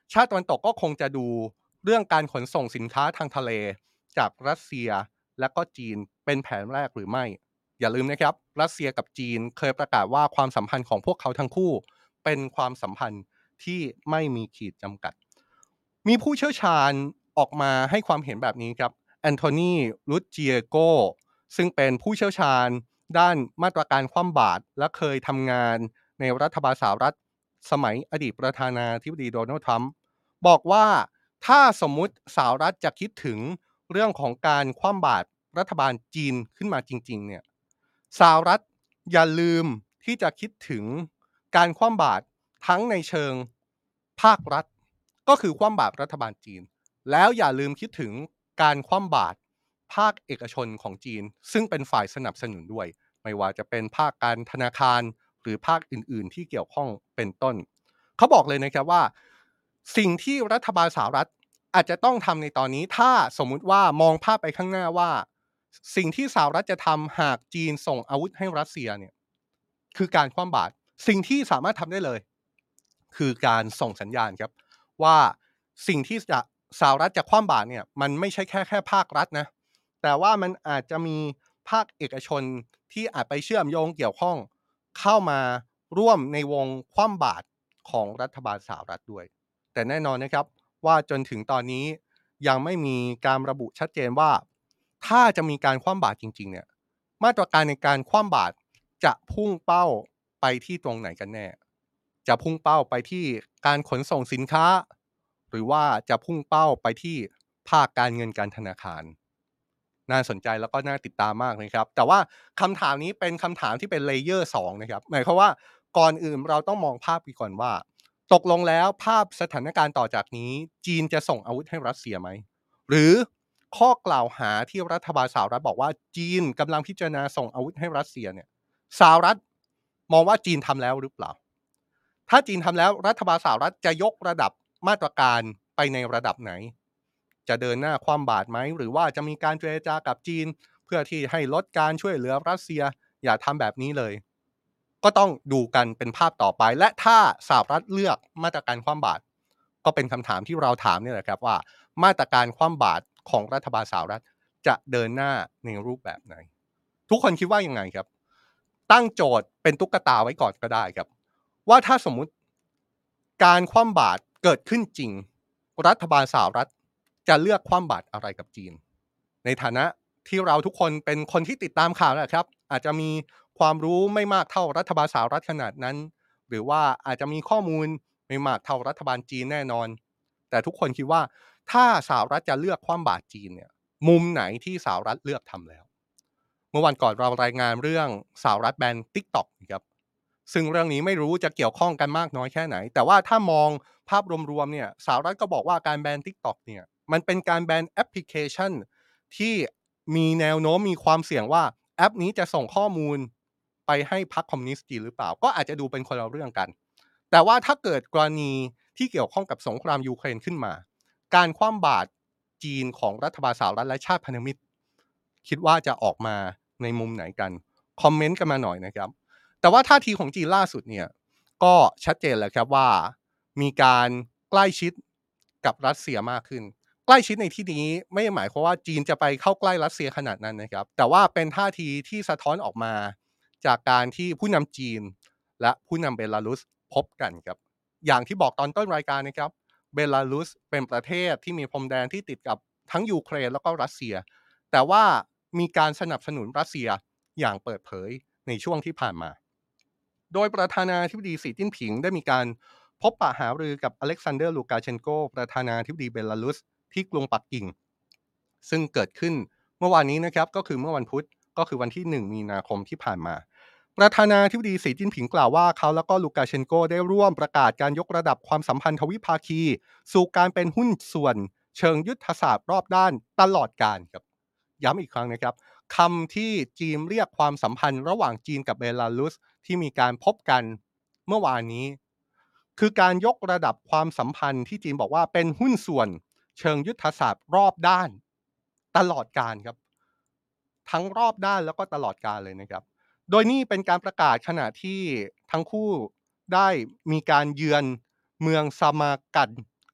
ชาติตะวันตกก็คงจะดูเรื่องการขนส่งสินค้าทางทะเลจากรัสเซียและก็จีนเป็นแผนแรกหรือไม่อย่าลืมนะครับรัสเซียกับจีนเคยประกาศว่าความสัมพันธ์ของพวกเขาทั้งคู่เป็นความสัมพันธ์ที่ไม่มีขีดจำกัดมีผู้เชี่ยวชาญออกมาให้ความเห็นแบบนี้ครับแอนโทนีรูดเจียโกซึ่งเป็นผู้เชี่ยวชาญด้านมาตรการคว่ำบาตรและเคยทำงานในรัฐบาลสหรัฐสมัยอดีตประธานาธิบดีโดนัลด์ทรัมป์ บอกว่าถ้าสมมุติสหรัฐจะคิดถึงเรื่องของการคว่ำบาตรรัฐบาลจีนขึ้นมาจริงๆเนี่ยสหรัฐอย่าลืมที่จะคิดถึงการคว่ำบาตรทั้งในเชิงภาครัฐก็คือคว่ำบาตรรัฐบาลจีนแล้วอย่าลืมคิดถึงการคว่ำบาตรภาคเอกชนของจีนซึ่งเป็นฝ่ายสนับสนุนด้วยไม่ว่าจะเป็นภาคการธนาคารหรือภาคอื่นๆที่เกี่ยวข้องเป็นต้น เขาบอกเลยนะครับว่าสิ่งที่รัฐบาลสหรัฐอาจจะต้องทำในตอนนี้ถ้าสมมุติว่ามองภาพไปข้างหน้าว่าสิ่งที่สหรัฐจะทำหากจีนส่งอาวุธให้รัสเซียเนี่ยคือการคว่ำบาตรสิ่งที่สามารถทำได้เลยคือการส่งสัญญาณครับว่าสิ่งที่จะสหรัฐจะคว่ำบาตรเนี่ยมันไม่ใช่แค่ภาครัฐนะแต่ว่ามันอาจจะมีภาคเอกชนที่อาจไปเชื่อมโยงเกี่ยวข้องเข้ามาร่วมในวงคว่ำบาตร ของรัฐบาลสหรัฐด้วยแต่แน่นอนนะครับว่าจนถึงตอนนี้ยังไม่มีการระบุชัดเจนว่าถ้าจะมีการคว่ำบาตรจริงๆเนี่ยมาตรการในการคว่ำบาตรจะพุ่งเป้าไปที่ตรงไหนกันแน่จะพุ่งเป้าไปที่การขนส่งสินค้าหรือว่าจะพุ่งเป้าไปที่ภาคการเงินการธนาคาร น่าสนใจแล้วก็น่าติดตามมากเลยครับแต่ว่าคำถามนี้เป็นคำถามที่เป็น Layer 2นะครับหมายความว่าก่อนอื่นเราต้องมองภาพก่อนว่าตกลงแล้วภาพสถานการณ์ต่อจากนี้จีนจะส่งอาวุธให้รัสเซียไหมหรือข้อกล่าวหาที่รัฐบาลสหรัฐบอกว่าจีนกำลังพิจารณาส่งอาวุธให้รัสเซียเนี่ยสหรัฐมองว่าจีนทำแล้วหรือเปล่าถ้าจีนทำแล้วรัฐบาลสหรัฐจะยกระดับมาตรการไปในระดับไหน จะเดินหน้าคว่ำบาตรไหมหรือว่าจะมีการเจรจากับจีนเพื่อที่ให้ลดการช่วยเหลือรัสเซียอย่าทำแบบนี้เลยก็ต้องดูกันเป็นภาพต่อไปและถ้าสหรัฐเลือกมาตรการคว่ำบาตรก็เป็นคำถามที่เราถามนี่แหละครับว่ามาตรการคว่ำบาตรของรัฐบาลสหรัฐจะเดินหน้าในรูปแบบไหนทุกคนคิดว่ายังไงครับตั้งโจทย์เป็นตุ๊กตาไว้ก่อนก็ได้ครับว่าถ้าสมมุติการคว่ำบาตรเกิดขึ้นจริงรัฐบาลสหรัฐ จะเลือกคว่ำบาตรอะไรกับจีนในฐานะที่เราทุกคนเป็นคนที่ติดตามข่าวแหละครับอาจจะมีความรู้ไม่มากเท่ารัฐบาลสหรัฐขนาดนั้นหรือว่าอาจจะมีข้อมูลไม่มากเท่ารัฐบาลจีนแน่นอนแต่ทุกคนคิดว่าถ้าสหรัฐจะเลือกคว่ำบาตรจีนเนี่ยมุมไหนที่สหรัฐเลือกทำแล้วเมื่อวันก่อนเรารายงานเรื่องสหรัฐแบน TikTok ครับซึ่งเรื่องนี้ไม่รู้จะเกี่ยวข้องกันมากน้อยแค่ไหนแต่ว่าถ้ามองภาพรวมๆเนี่ยสหรัฐก็บอกว่าการแบน TikTok เนี่ย มันเป็นการแบนแอปพลิเคชันที่มีแนวโน้มมีความเสี่ยงว่าแอปนี้จะส่งข้อมูลไปให้พรรคคอมมิวนิสต์จีนหรือเปล่าก็อาจจะดูเป็นคนละเรื่องกันแต่ว่าถ้าเกิดกรณีที่เกี่ยวข้องกับสงครามยูเครนขึ้นมาการคว่ำบาตรจีนของรัฐบาลสหรัฐและชาติพันธมิตรคิดว่าจะออกมาในมุมไหนกันคอมเมนต์กันมาหน่อยนะครับแต่ว่าท่าทีของจีนล่าสุดเนี่ยก็ชัดเจนแล้วครับว่ามีการใกล้ชิดกับรัสเซียมากขึ้น ใกล้ชิดในที่นี้ไม่ได้หมายความว่าจีนจะไปเข้าใกล้รัสเซียขนาดนั้นนะครับแต่ว่าเป็นท่าทีที่สะท้อนออกมาจากการที่ผู้นำจีนและผู้นำเบลารุสพบกันครับอย่างที่บอกตอนต้นรายการนะครับเบลารุสเป็นประเทศที่มีพรมแดนที่ติดกับทั้งยูเครนแล้วก็รัสเซียแต่ว่ามีการสนับสนุนรัสเซียอย่างเปิดเผยในช่วงที่ผ่านมาโดยประธานาธิบดีสีจิ้นผิงได้มีการพบปะหารือกับอเล็กซานเดอร์ลูกาเชนโกประธานาธิบดีเบลารุส ที่กรุงปักกิ่งซึ่งเกิดขึ้นเมื่อวานนี้นะครับก็คือเมื่อวันพุธก็คือวันที่1มีนาคมที่ผ่านมาประธานาธิบดีสีจิ้นผิงกล่าวว่าเขาแล้วก็ลูกาเชนโกได้ร่วมประกาศการยกระดับความสัมพันธ์ทวิภาคีสู่การเป็นหุ้นส่วนเชิงยุทธศาสตร์รอบด้านตลอดกาลครับย้ำอีกครั้งนะครับคำที่จีนเรียกความสัมพันธ์ระหว่างจีนกับเบลารุสที่มีการพบกันเมื่อวานนี้คือการยกระดับความสัมพันธ์ที่จีนบอกว่าเป็นหุ้นส่วน เชิงยุทธศาสตร์รอบด้านตลอดการครับทั้งรอบด้านแล้วก็ตลอดการเลยนะครับโดยนี่เป็นการประกาศขณะที่ทั้งคู่ได้มีการเยือนเมืองซามากัน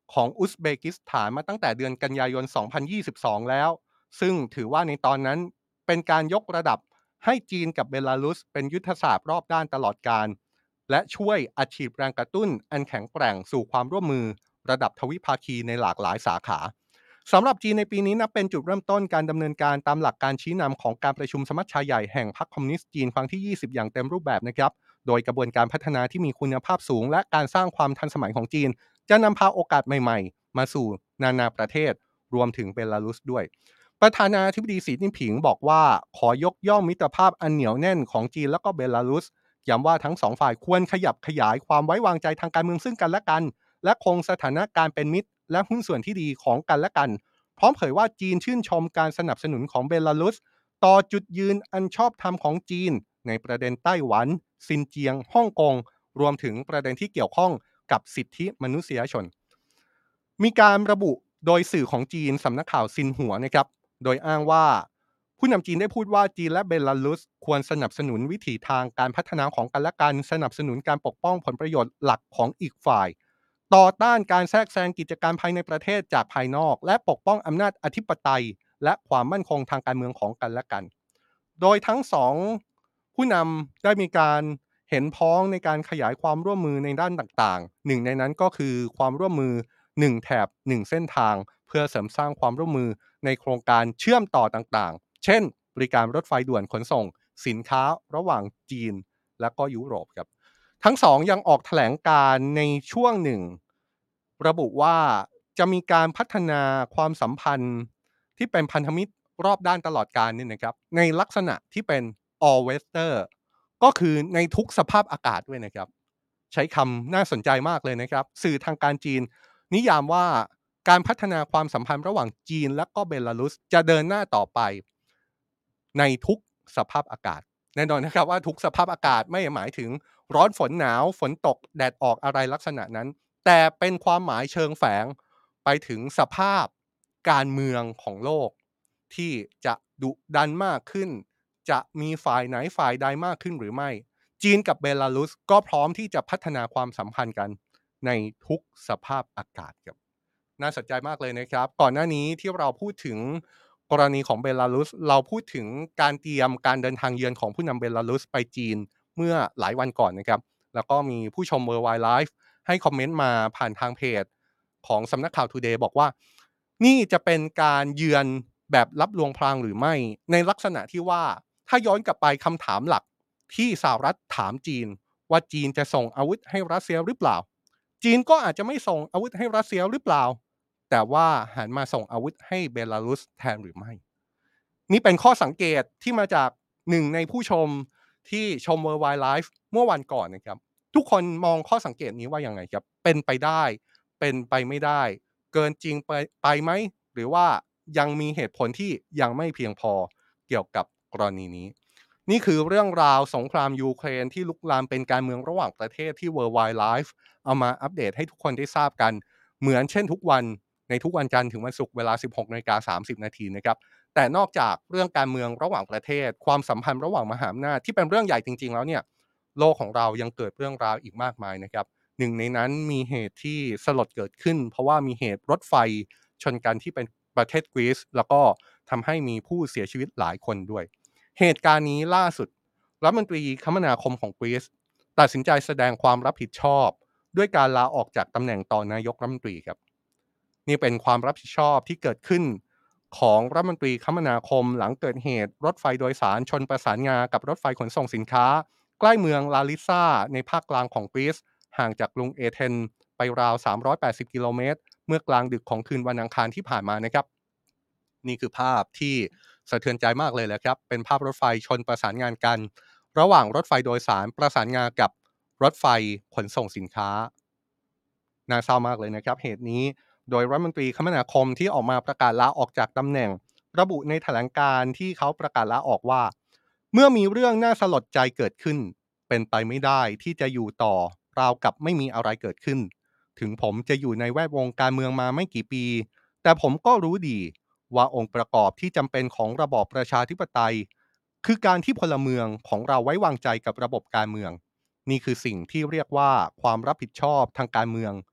ของอุซเบกิสถานมาตั้งแต่เดือนกันยายน 2022 แล้วซึ่งถือว่าในตอนนั้นเป็นการยกระดับให้จีนกับเบลารุสเป็นยุทธศาสตร์รอบด้านตลอดการและช่วยอัดฉีดแรงกระตุ้นอันแข็งแกร่งสู่ความร่วมมือระดับทวิภาคีในหลากหลายสาขาสำหรับจีนในปีนี้นับเป็นจุดเริ่มต้นการดำเนินการตามหลักการชี้นำของการประชุมสมัชชาใหญ่แห่งพรรคคอมมิวนิสต์จีนครั้งที่ 20 อย่างเต็มรูปแบบนะครับโดยกระบวนการพัฒนาที่มีคุณภาพสูงและการสร้างความทันสมัยของจีนจะนำพาโอกาสใหม่ๆมาสู่นานาประเทศรวมถึงเบลารุสด้วยประธานาธิบดีสีจิ้นผิงบอกว่าขอยกย่องมิตรภาพอันเหนียวแน่นของจีนและก็เบลารุสย้ำว่าทั้งสองฝ่ายควรขยับขยายความไว้วางใจทางการเมืองซึ่งกันและกันและคงสถานะการเป็นมิตรและหุ้นส่วนที่ดีของกันและกันพร้อมเผยว่าจีนชื่นชมการสนับสนุนของเบลารุสต่อจุดยืนอันชอบธรรมของจีนในประเด็นไต้หวันซินเจียงฮ่องกงรวมถึงประเด็นที่เกี่ยวข้องกับสิทธิมนุษยชนมีการระบุโดยสื่อของจีนสำนักข่าวซินหัวนะครับโดยอ้างว่าผู้นำจีนได้พูดว่าจีนและเบลารุสควรสนับสนุนวิถีทางการพัฒนาของกันและกันสนับสนุนการปกป้องผลประโยชน์หลักของอีกฝ่ายต่อต้านการแทรกแซงกิจการภายในประเทศจากภายนอกและปกป้องอำนาจอธิปไตยและความมั่นคงทางการเมืองของกันและกันโดยทั้งสองผู้นำได้มีการเห็นพ้องในการขยายความร่วมมือในด้านต่างๆหนึ่งในนั้นก็คือความร่วมมือ1แถบ1เส้นทางเพื่อเสริมสร้างความร่วมมือในโครงการเชื่อมต่อต่างๆเช่นบริการรถไฟด่วนขนส่งสินค้าระหว่างจีนและก็ยุโรปครับทั้งสองยังออกแถลงการในช่วงหนึ่งระบุว่าจะมีการพัฒนาความสัมพันธ์ที่เป็นพันธมิตรรอบด้านตลอดกาลเนี่ยนะครับในลักษณะที่เป็น all weather ก็คือในทุกสภาพอากาศด้วยนะครับใช้คำน่าสนใจมากเลยนะครับสื่อทางการจีนนิยามว่าการพัฒนาความสัมพันธ์ระหว่างจีนและก็เบลารุสจะเดินหน้าต่อไปในทุกสภาพอากาศแน่นอนนะครับว่าทุกสภาพอากาศไม่ได้หมายถึงร้อนฝนหนาวฝนตกแดดออกอะไรลักษณะนั้นแต่เป็นความหมายเชิงแฝงไปถึงสภาพการเมืองของโลกที่จะดุดันมากขึ้นจะมีฝ่ายไหนฝ่ายใดมากขึ้นหรือไม่จีนกับเบลารุสก็พร้อมที่จะพัฒนาความสัมพันธ์กันในทุกสภาพอากาศครับน่าสนใจมากเลยนะครับก่อนหน้านี้ที่เราพูดถึงกรณีของเบลารุสเราพูดถึงการเตรียมการเดินทางเยือนของผู้นำเบลารุสไปจีนเมื่อหลายวันก่อนนะครับแล้วก็มีผู้ชม Worldwide Live ให้คอมเมนต์มาผ่านทางเพจของสำนักข่าว Today บอกว่านี่จะเป็นการเยือนแบบรับลวงพรางหรือไม่ในลักษณะที่ว่าถ้าย้อนกลับไปคำถามหลักที่สหรัฐถามจีนว่าจีนจะส่งอาวุธให้รัสเซียหรือเปล่าจีนก็อาจจะไม่ส่งอาวุธให้รัสเซียหรือเปล่าแต่ว่าหันมาส่งอาวุธให้เบลารุสแทนหรือไม่นี่เป็นข้อสังเกตที่มาจากหนึ่งในผู้ชมที่ชม Worldwide Live เมื่อวันก่อนนะครับทุกคนมองข้อสังเกตนี้ว่ายังไงครับเป็นไปได้เป็นไปไม่ได้เกินจริงไปไหมหรือว่ายังมีเหตุผลที่ยังไม่เพียงพอเกี่ยวกับกรณีนี้นี่คือเรื่องราวสงครามยูเครนที่ลุกลามเป็นการเมืองระหว่างประเทศที่ Worldwide Live เอามาอัปเดตให้ทุกคนได้ทราบกันเหมือนเช่นทุกวันในทุกวันจันทร์ถึงวันศุกร์เวลา 16:30 นาทีนะครับแต่นอกจากเรื่องการเมืองระหว่างประเทศความสัมพันธ์ระหว่างมหาอำนาจที่เป็นเรื่องใหญ่จริงๆแล้วเนี่ยโลกของเรายังเกิดเรื่องราวอีกมากมายนะครับหนึ่งในนั้นมีเหตุที่สลดเกิดขึ้นเพราะว่ามีเหตุรถไฟชนกันที่เป็นประเทศกรีซแล้วก็ทำให้มีผู้เสียชีวิตหลายคนด้วยเหตุการณ์นี้ล่าสุดรัฐมนตรีคมนาคมของกรีซตัดสินใจแสดงความรับผิดชอบด้วยการลาออกจากตำแหน่งต่อนายกรัฐมนตรีครับนี่เป็นความรับผิดชอบที่เกิดขึ้นของรัฐมนตรีคมนาคมหลังเกิดเหตุรถไฟโดยสารชนประสานงากับรถไฟขนส่งสินค้าใกล้เมืองลาลิซ่าในภาคกลางของกรีซห่างจากกรุงเอเธนไปราว380กิโลเมตรเมื่อกลางดึกของคืนวันอังคารที่ผ่านมานะครับนี่คือภาพที่สะเทือนใจมากเลยแหละครับเป็นภาพรถไฟชนประสานงานกันระหว่างรถไฟโดยสารประสานงากับรถไฟขนส่งสินค้า น่าเศร้ามากเลยนะครับเหตุนี้โดยรัฐมนตรีคมนาคมที่ออกมาประกาศลาออกจากตำแหน่งระบุในแถลงการณ์ที่เขาประกาศลาออกว่าเมื่อมีเรื่องน่าสลดใจเกิดขึ้นเป็นไปไม่ได้ที่จะอยู่ต่อราวกับไม่มีอะไรเกิดขึ้นถึงผมจะอยู่ในแวดวงการเมืองมาไม่กี่ปีแต่ผมก็รู้ดีว่าองค์ประกอบที่จำเป็นของระบอบประชาธิปไตยคือการที่พลเมืองของเราไว้วางใจกับระบบการเมืองนี่คือสิ่งที่เรียกว่าความรับผิดชอบทางการเมือง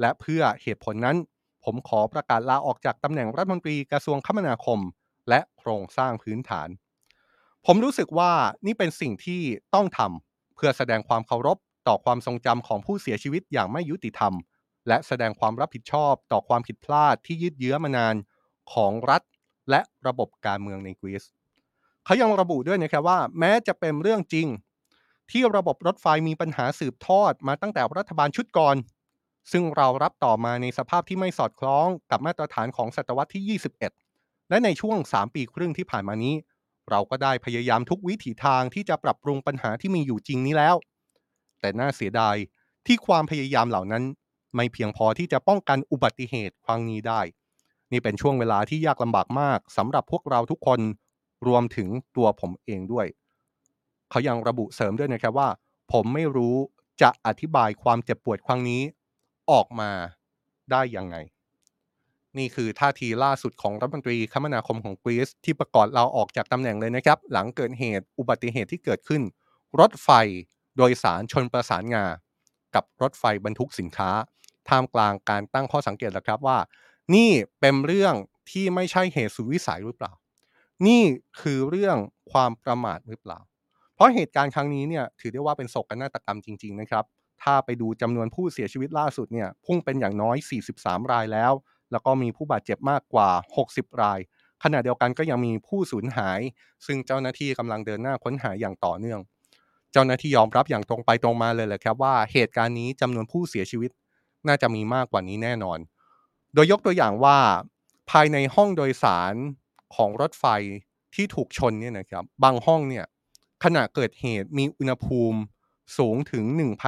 และเพื่อเหตุผลนั้นผมขอประกาศลาออกจากตำแหน่งรัฐมนตรีกระทรวงคมนาคมและโครงสร้างพื้นฐานผมรู้สึกว่านี่เป็นสิ่งที่ต้องทำเพื่อแสดงความเคารพต่อความทรงจำของผู้เสียชีวิตอย่างไม่ยุติธรรมและแสดงความรับผิดชอบต่อความผิดพลาดที่ยืดเยื้อมานานของรัฐและระบบการเมืองในกรีซเขายังระบุด้วยนะครับว่าแม้จะเป็นเรื่องจริงที่ระบบรถไฟมีปัญหาสืบทอดมาตั้งแต่รัฐบาลชุดก่อนซึ่งเรารับต่อมาในสภาพที่ไม่สอดคล้องกับมาตรฐานของศตวรรษที่21และในช่วง3ปีครึ่งที่ผ่านมานี้เราก็ได้พยายามทุกวิถีทางที่จะปรับปรุงปัญหาที่มีอยู่จริงนี้แล้วแต่น่าเสียดายที่ความพยายามเหล่านั้นไม่เพียงพอที่จะป้องกันอุบัติเหตุครั้งนี้ได้นี่เป็นช่วงเวลาที่ยากลำบากมากสำหรับพวกเราทุกคนรวมถึงตัวผมเองด้วยเขายังระบุเสริมด้วยนะครับว่าผมไม่รู้จะอธิบายความเจ็บปวดครั้งนี้ออกมาได้ยังไง นี่คือท่าทีล่าสุดของรัฐมนตรีคมนาคมของกรีซที่ประกาศลาออกจากตำแหน่งเลยนะครับหลังเกิดเหตุอุบัติเหตุที่เกิดขึ้นรถไฟโดยสารชนประสานงากับรถไฟบรรทุกสินค้าท่ามกลางการตั้งข้อสังเกตแล้วครับว่านี่เป็นเรื่องที่ไม่ใช่เหตุสุดวิสัยหรือเปล่านี่คือเรื่องความประมาทหรือเปล่าเพราะเหตุการณ์ครั้งนี้เนี่ยถือได้ว่าเป็นโศกนาฏกรรมจริงๆนะครับถ้าไปดูจำนวนผู้เสียชีวิตล่าสุดเนี่ยพุ่งเป็นอย่างน้อย43รายแล้ว แล้วก็มีผู้บาดเจ็บมากกว่า60รายขณะเดียวกันก็ยังมีผู้สูญหายซึ่งเจ้าหน้าที่กำลังเดินหน้าค้นหาอย่างต่อเนื่องเจ้าหน้าที่ยอมรับอย่างตรงไปตรงมาเลยแหละครับว่าเหตุการณ์นี้จำนวนผู้เสียชีวิตน่าจะมีมากกว่านี้แน่นอนโดยยกตัวอย่างว่าภายในห้องโดยสารของรถไฟที่ถูกชนเนี่ยนะครับบางห้องเนี่ยขณะเกิดเหตุมีอุณหภูมิสูงถึง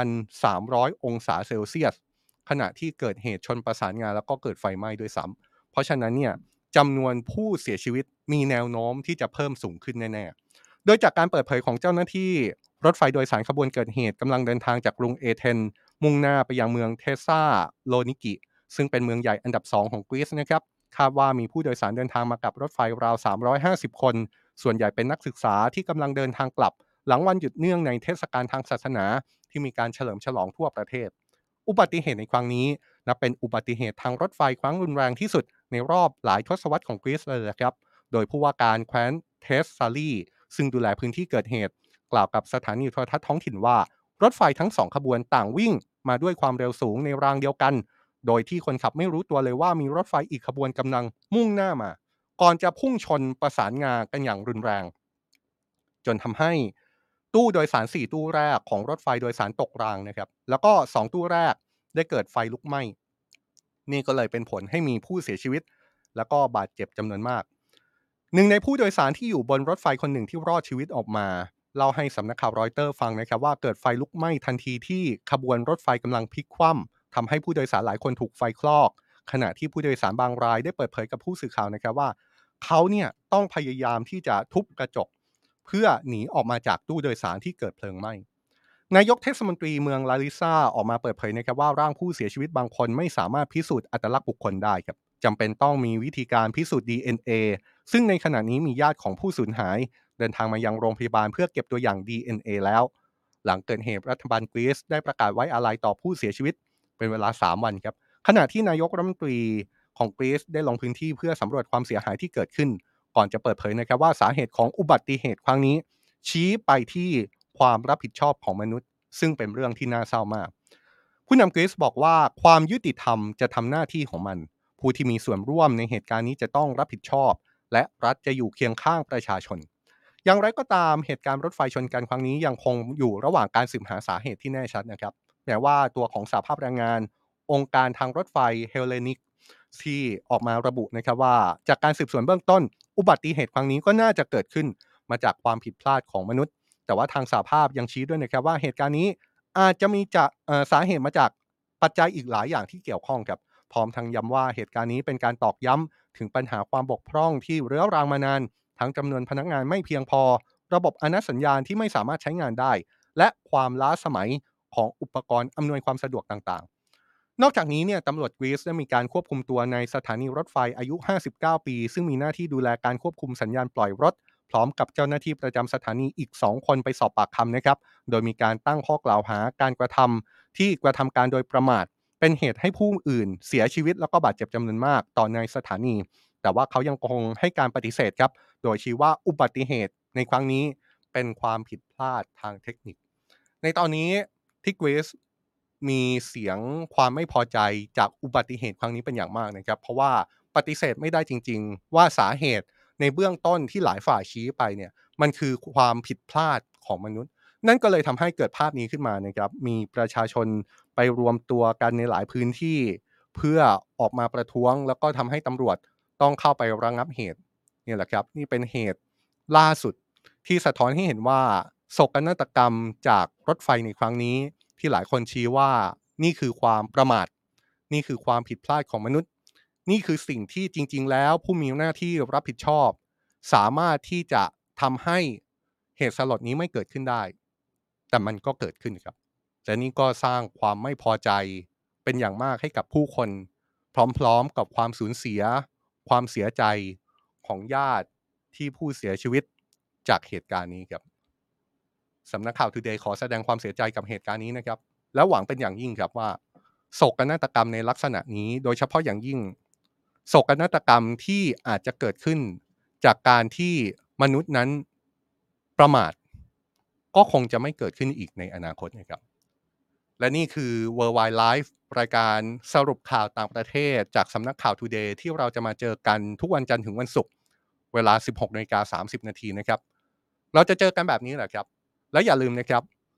1,300องศาเซลเซียส ขณะที่เกิดเหตุชนประสานงานแล้วก็เกิดไฟไหม้ด้วยซ้ำเพราะฉะนั้นเนี่ยจำนวนผู้เสียชีวิตมีแนวโน้มที่จะเพิ่มสูงขึ้นแน่ๆโดยจากการเปิดเผยของเจ้าหน้าที่รถไฟโดยสารขบวนเกิดเหตุกำลังเดินทางจากกรุงเอเธนมุ่งหน้าไปยังเมืองเทสซาโลนิกิซึ่งเป็นเมืองใหญ่อันดับ2ของกรีซนะครับคาดว่ามีผู้โดยสารเดินทางมากับรถไฟราว350คนส่วนใหญ่เป็นนักศึกษาที่กำลังเดินทางกลับหลังวันหยุดเนื่องในเทศกาลทางศาสนาที่มีการเฉลิมฉลองทั่วประเทศ อุบัติเหตุในครั้งนี้นับเป็นอุบัติเหตุทางรถไฟครั้งรุนแรงที่สุดในรอบหลายทศวรรษของกรีซเลยนะครับ โดยผู้ว่าการแคว้นเทสซาลีซึ่งดูแลพื้นที่เกิดเหตุกล่าวกับสถานีโทรทัศน์ท้องถิ่นว่ารถไฟทั้งสองขบวนต่างวิ่งมาด้วยความเร็วสูงในรางเดียวกัน โดยที่คนขับไม่รู้ตัวเลยว่ามีรถไฟอีกขบวนกำลังมุ่งหน้ามาก่อนจะพุ่งชนประสานงากันอย่างรุนแรงจนทำให้ตู้โดยสาร4ตู้แรกของรถไฟโดยสารตกรางนะครับแล้วก็2ตู้แรก ได้เกิดไฟลุกไหม้นี่ก็เลยเป็นผลให้มีผู้เสียชีวิตแล้วก็บาดเจ็บจำนวนมากหนึ่งในผู้โดยสารที่อยู่บนรถไฟคนหนึ่งที่รอดชีวิตออกมาเล่าให้สำนักข่าวรอยเตอร์ฟังนะครับว่าเกิดไฟลุกไหม้ทันทีที่ขบวนรถไฟกำลังพลิกคว่ำทำให้ผู้โดยสารหลายคนถูกไฟคลอกขณะที่ผู้โดยสารบางรายได้เปิดเผยกับผู้สื่อข่าวนะครับว่าเขาเนี่ยต้องพยายามที่จะทุบกระจกเพื่อหนีออกมาจากตู้โดยสารที่เกิดเพลิงไหม้ นายกเทศมนตรีเมืองลาลิซาออกมาเปิดเผยนะครับว่าร่างผู้เสียชีวิตบางคนไม่สามารถพิสูจน์อัตลักษณ์บุคคลได้ครับจำเป็นต้องมีวิธีการพิสูจน์ DNA ซึ่งในขณะนี้มีญาติของผู้สูญหายเดินทางมายังโรงพยาบาลเพื่อเก็บตัวอย่าง DNA แล้วหลังเกิดเหตุรัฐบาลกรีซได้ประกาศไว้อาลัยต่อผู้เสียชีวิตเป็นเวลา3วันครับขณะที่นายกรัฐมนตรีของกรีซได้ลงพื้นที่เพื่อสำรวจความเสียหายที่เกิดขึ้นก่อนจะเปิดเผยนะครับว่าสาเหตุของอุบัติเหตุครั้งนี้ชี้ไปที่ความรับผิดชอบของมนุษย์ ซึ่งเป็นเรื่องที่น่าเศร้ามากผู้นำกรีซบอกว่าความยุติธรรมจะทำหน้าที่ของมันผู้ที่มีส่วนร่วมในเหตุการณ์นี้จะต้องรับผิดชอบและรัฐจะอยู่เคียงข้างประชาชนอย่างไรก็ตามเหตุการณ์รถไฟชนกันครั้งนี้ยังคงอยู่ระหว่างการสืบหาสาเหตุที่แน่ชัดนะครับแม้ว่าตัวของสหภาพแรงงานองค์การทางรถไฟเฮลเลนิกที่ออกมาระบุนะครับว่าจากการสืบสวนเบื้องต้นอุบัติเหตุครั้งนี้ก็น่าจะเกิดขึ้นมาจากความผิดพลาดของมนุษย์ แต่ว่าทางสหภาพยังชี้ด้วยนะครับว่าเหตุการณ์นี้อาจจะมีจากสาเหตุมาจากปัจจัยอีกหลายอย่างที่เกี่ยวข้องครับพร้อมทั้งย้ำว่าเหตุการณ์นี้เป็นการตอกย้ำถึงปัญหาความบกพร่องที่เรื้อรังมานานทั้งจำนวนพนักงานไม่เพียงพอระบบอนุสัญญาณที่ไม่สามารถใช้งานได้และความล้าสมัยของอุปกรณ์อำนวยความสะดวกต่างๆนอกจากนี้เนี่ยตำรวจกรีซได้มีการควบคุมตัวในสถานีรถไฟอายุ59ปีซึ่งมีหน้าที่ดูแลการควบคุมสัญญาณปล่อยรถ พร้อมกับเจ้าหน้าที่ประจำสถานีอีก2คนไปสอบปากคำนะครับโดยมีการตั้งข้อกล่าวหาการกระทำที่กระทำการโดยประมาทเป็นเหตุให้ผู้อื่นเสียชีวิตแล้วก็บาดเจ็บจำนวนมากต่อในสถานีแต่ว่าเขายังคงให้การปฏิเสธครับโดยชี้ว่าอุบัติเหตุในครั้งนี้เป็นความผิดพลาดทางเทคนิคในตอนนี้ที่กรีซมีเสียงความไม่พอใจจากอุบัติเหตุครั้งนี้เป็นอย่างมากนะครับเพราะว่าปฏิเสธไม่ได้จริงๆว่าสาเหตุในเบื้องต้นที่หลายฝ่ายชี้ไปเนี่ยมันคือความผิดพลาดของมนุษย์นั่นก็เลยทำให้เกิดภาพนี้ขึ้นมานะครับมีประชาชนไปรวมตัวกันในหลายพื้นที่เพื่อออกมาประท้วงแล้วก็ทำให้ตำรวจต้องเข้าไประงับเหตุนี่แหละครับนี่เป็นเหตุล่าสุดที่สะท้อนให้เห็นว่าโศกนาฏกรรมจากรถไฟในครั้งนี้ที่หลายคนชี้ว่านี่คือความประมาทนี่คือความผิดพลาดของมนุษย์นี่คือสิ่งที่จริงๆแล้วผู้มีหน้าที่รับผิดชอบสามารถที่จะทำให้เหตุสลดนี้ไม่เกิดขึ้นได้แต่มันก็เกิดขึ้นครับและนี่ก็สร้างความไม่พอใจเป็นอย่างมากให้กับผู้คนพร้อมๆกับความสูญเสียความเสียใจของญาติที่ผู้เสียชีวิตจากเหตุการณ์นี้ครับ สำนักข่าว Today ขอแสดงความเสียใจกับเหตุการณ์นี้นะครับและหวังเป็นอย่างยิ่งครับว่าโศกนาฏกรรมในลักษณะนี้โดยเฉพาะอย่างยิ่งโศกนาฏกรรมที่อาจจะเกิดขึ้นจากการที่มนุษย์นั้นประมาทก็คงจะไม่เกิดขึ้นอีกในอนาคตนะครับและนี่คือ Worldwide Live รายการสรุปข่าวต่างประเทศจากสำนักข่าว Today ที่เราจะมาเจอกันทุกวันจันทร์ถึงวันศุกร์เวลา 16:30 นาทีนะครับเราจะเจอกันแบบนี้แหละครับ แล้วอย่าลืมนะครับ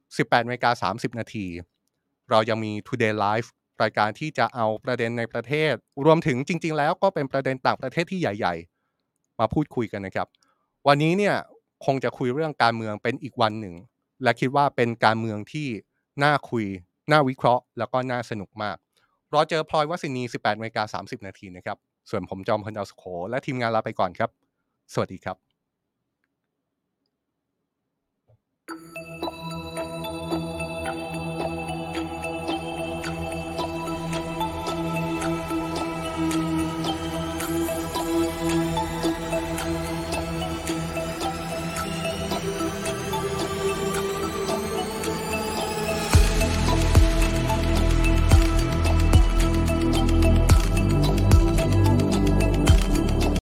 18:30 นาทีเรายังมี Today Live รายการที่จะเอาประเด็นในประเทศรวมถึงจริงๆแล้วก็เป็นประเด็นต่างประเทศที่ใหญ่ๆมาพูดคุยกันนะครับวันนี้เนี่ยคงจะคุยเรื่องการเมืองเป็นอีกวันหนึ่งและคิดว่าเป็นการเมืองที่น่าคุยน่าวิเคราะห์แล้วก็น่าสนุกมากรอเจอพลอยวสินี 18:30 นาทีนะครับส่วนผมจอมพลดาวสุโขและทีมงานลาไปก่อนครับสวัสดีครับ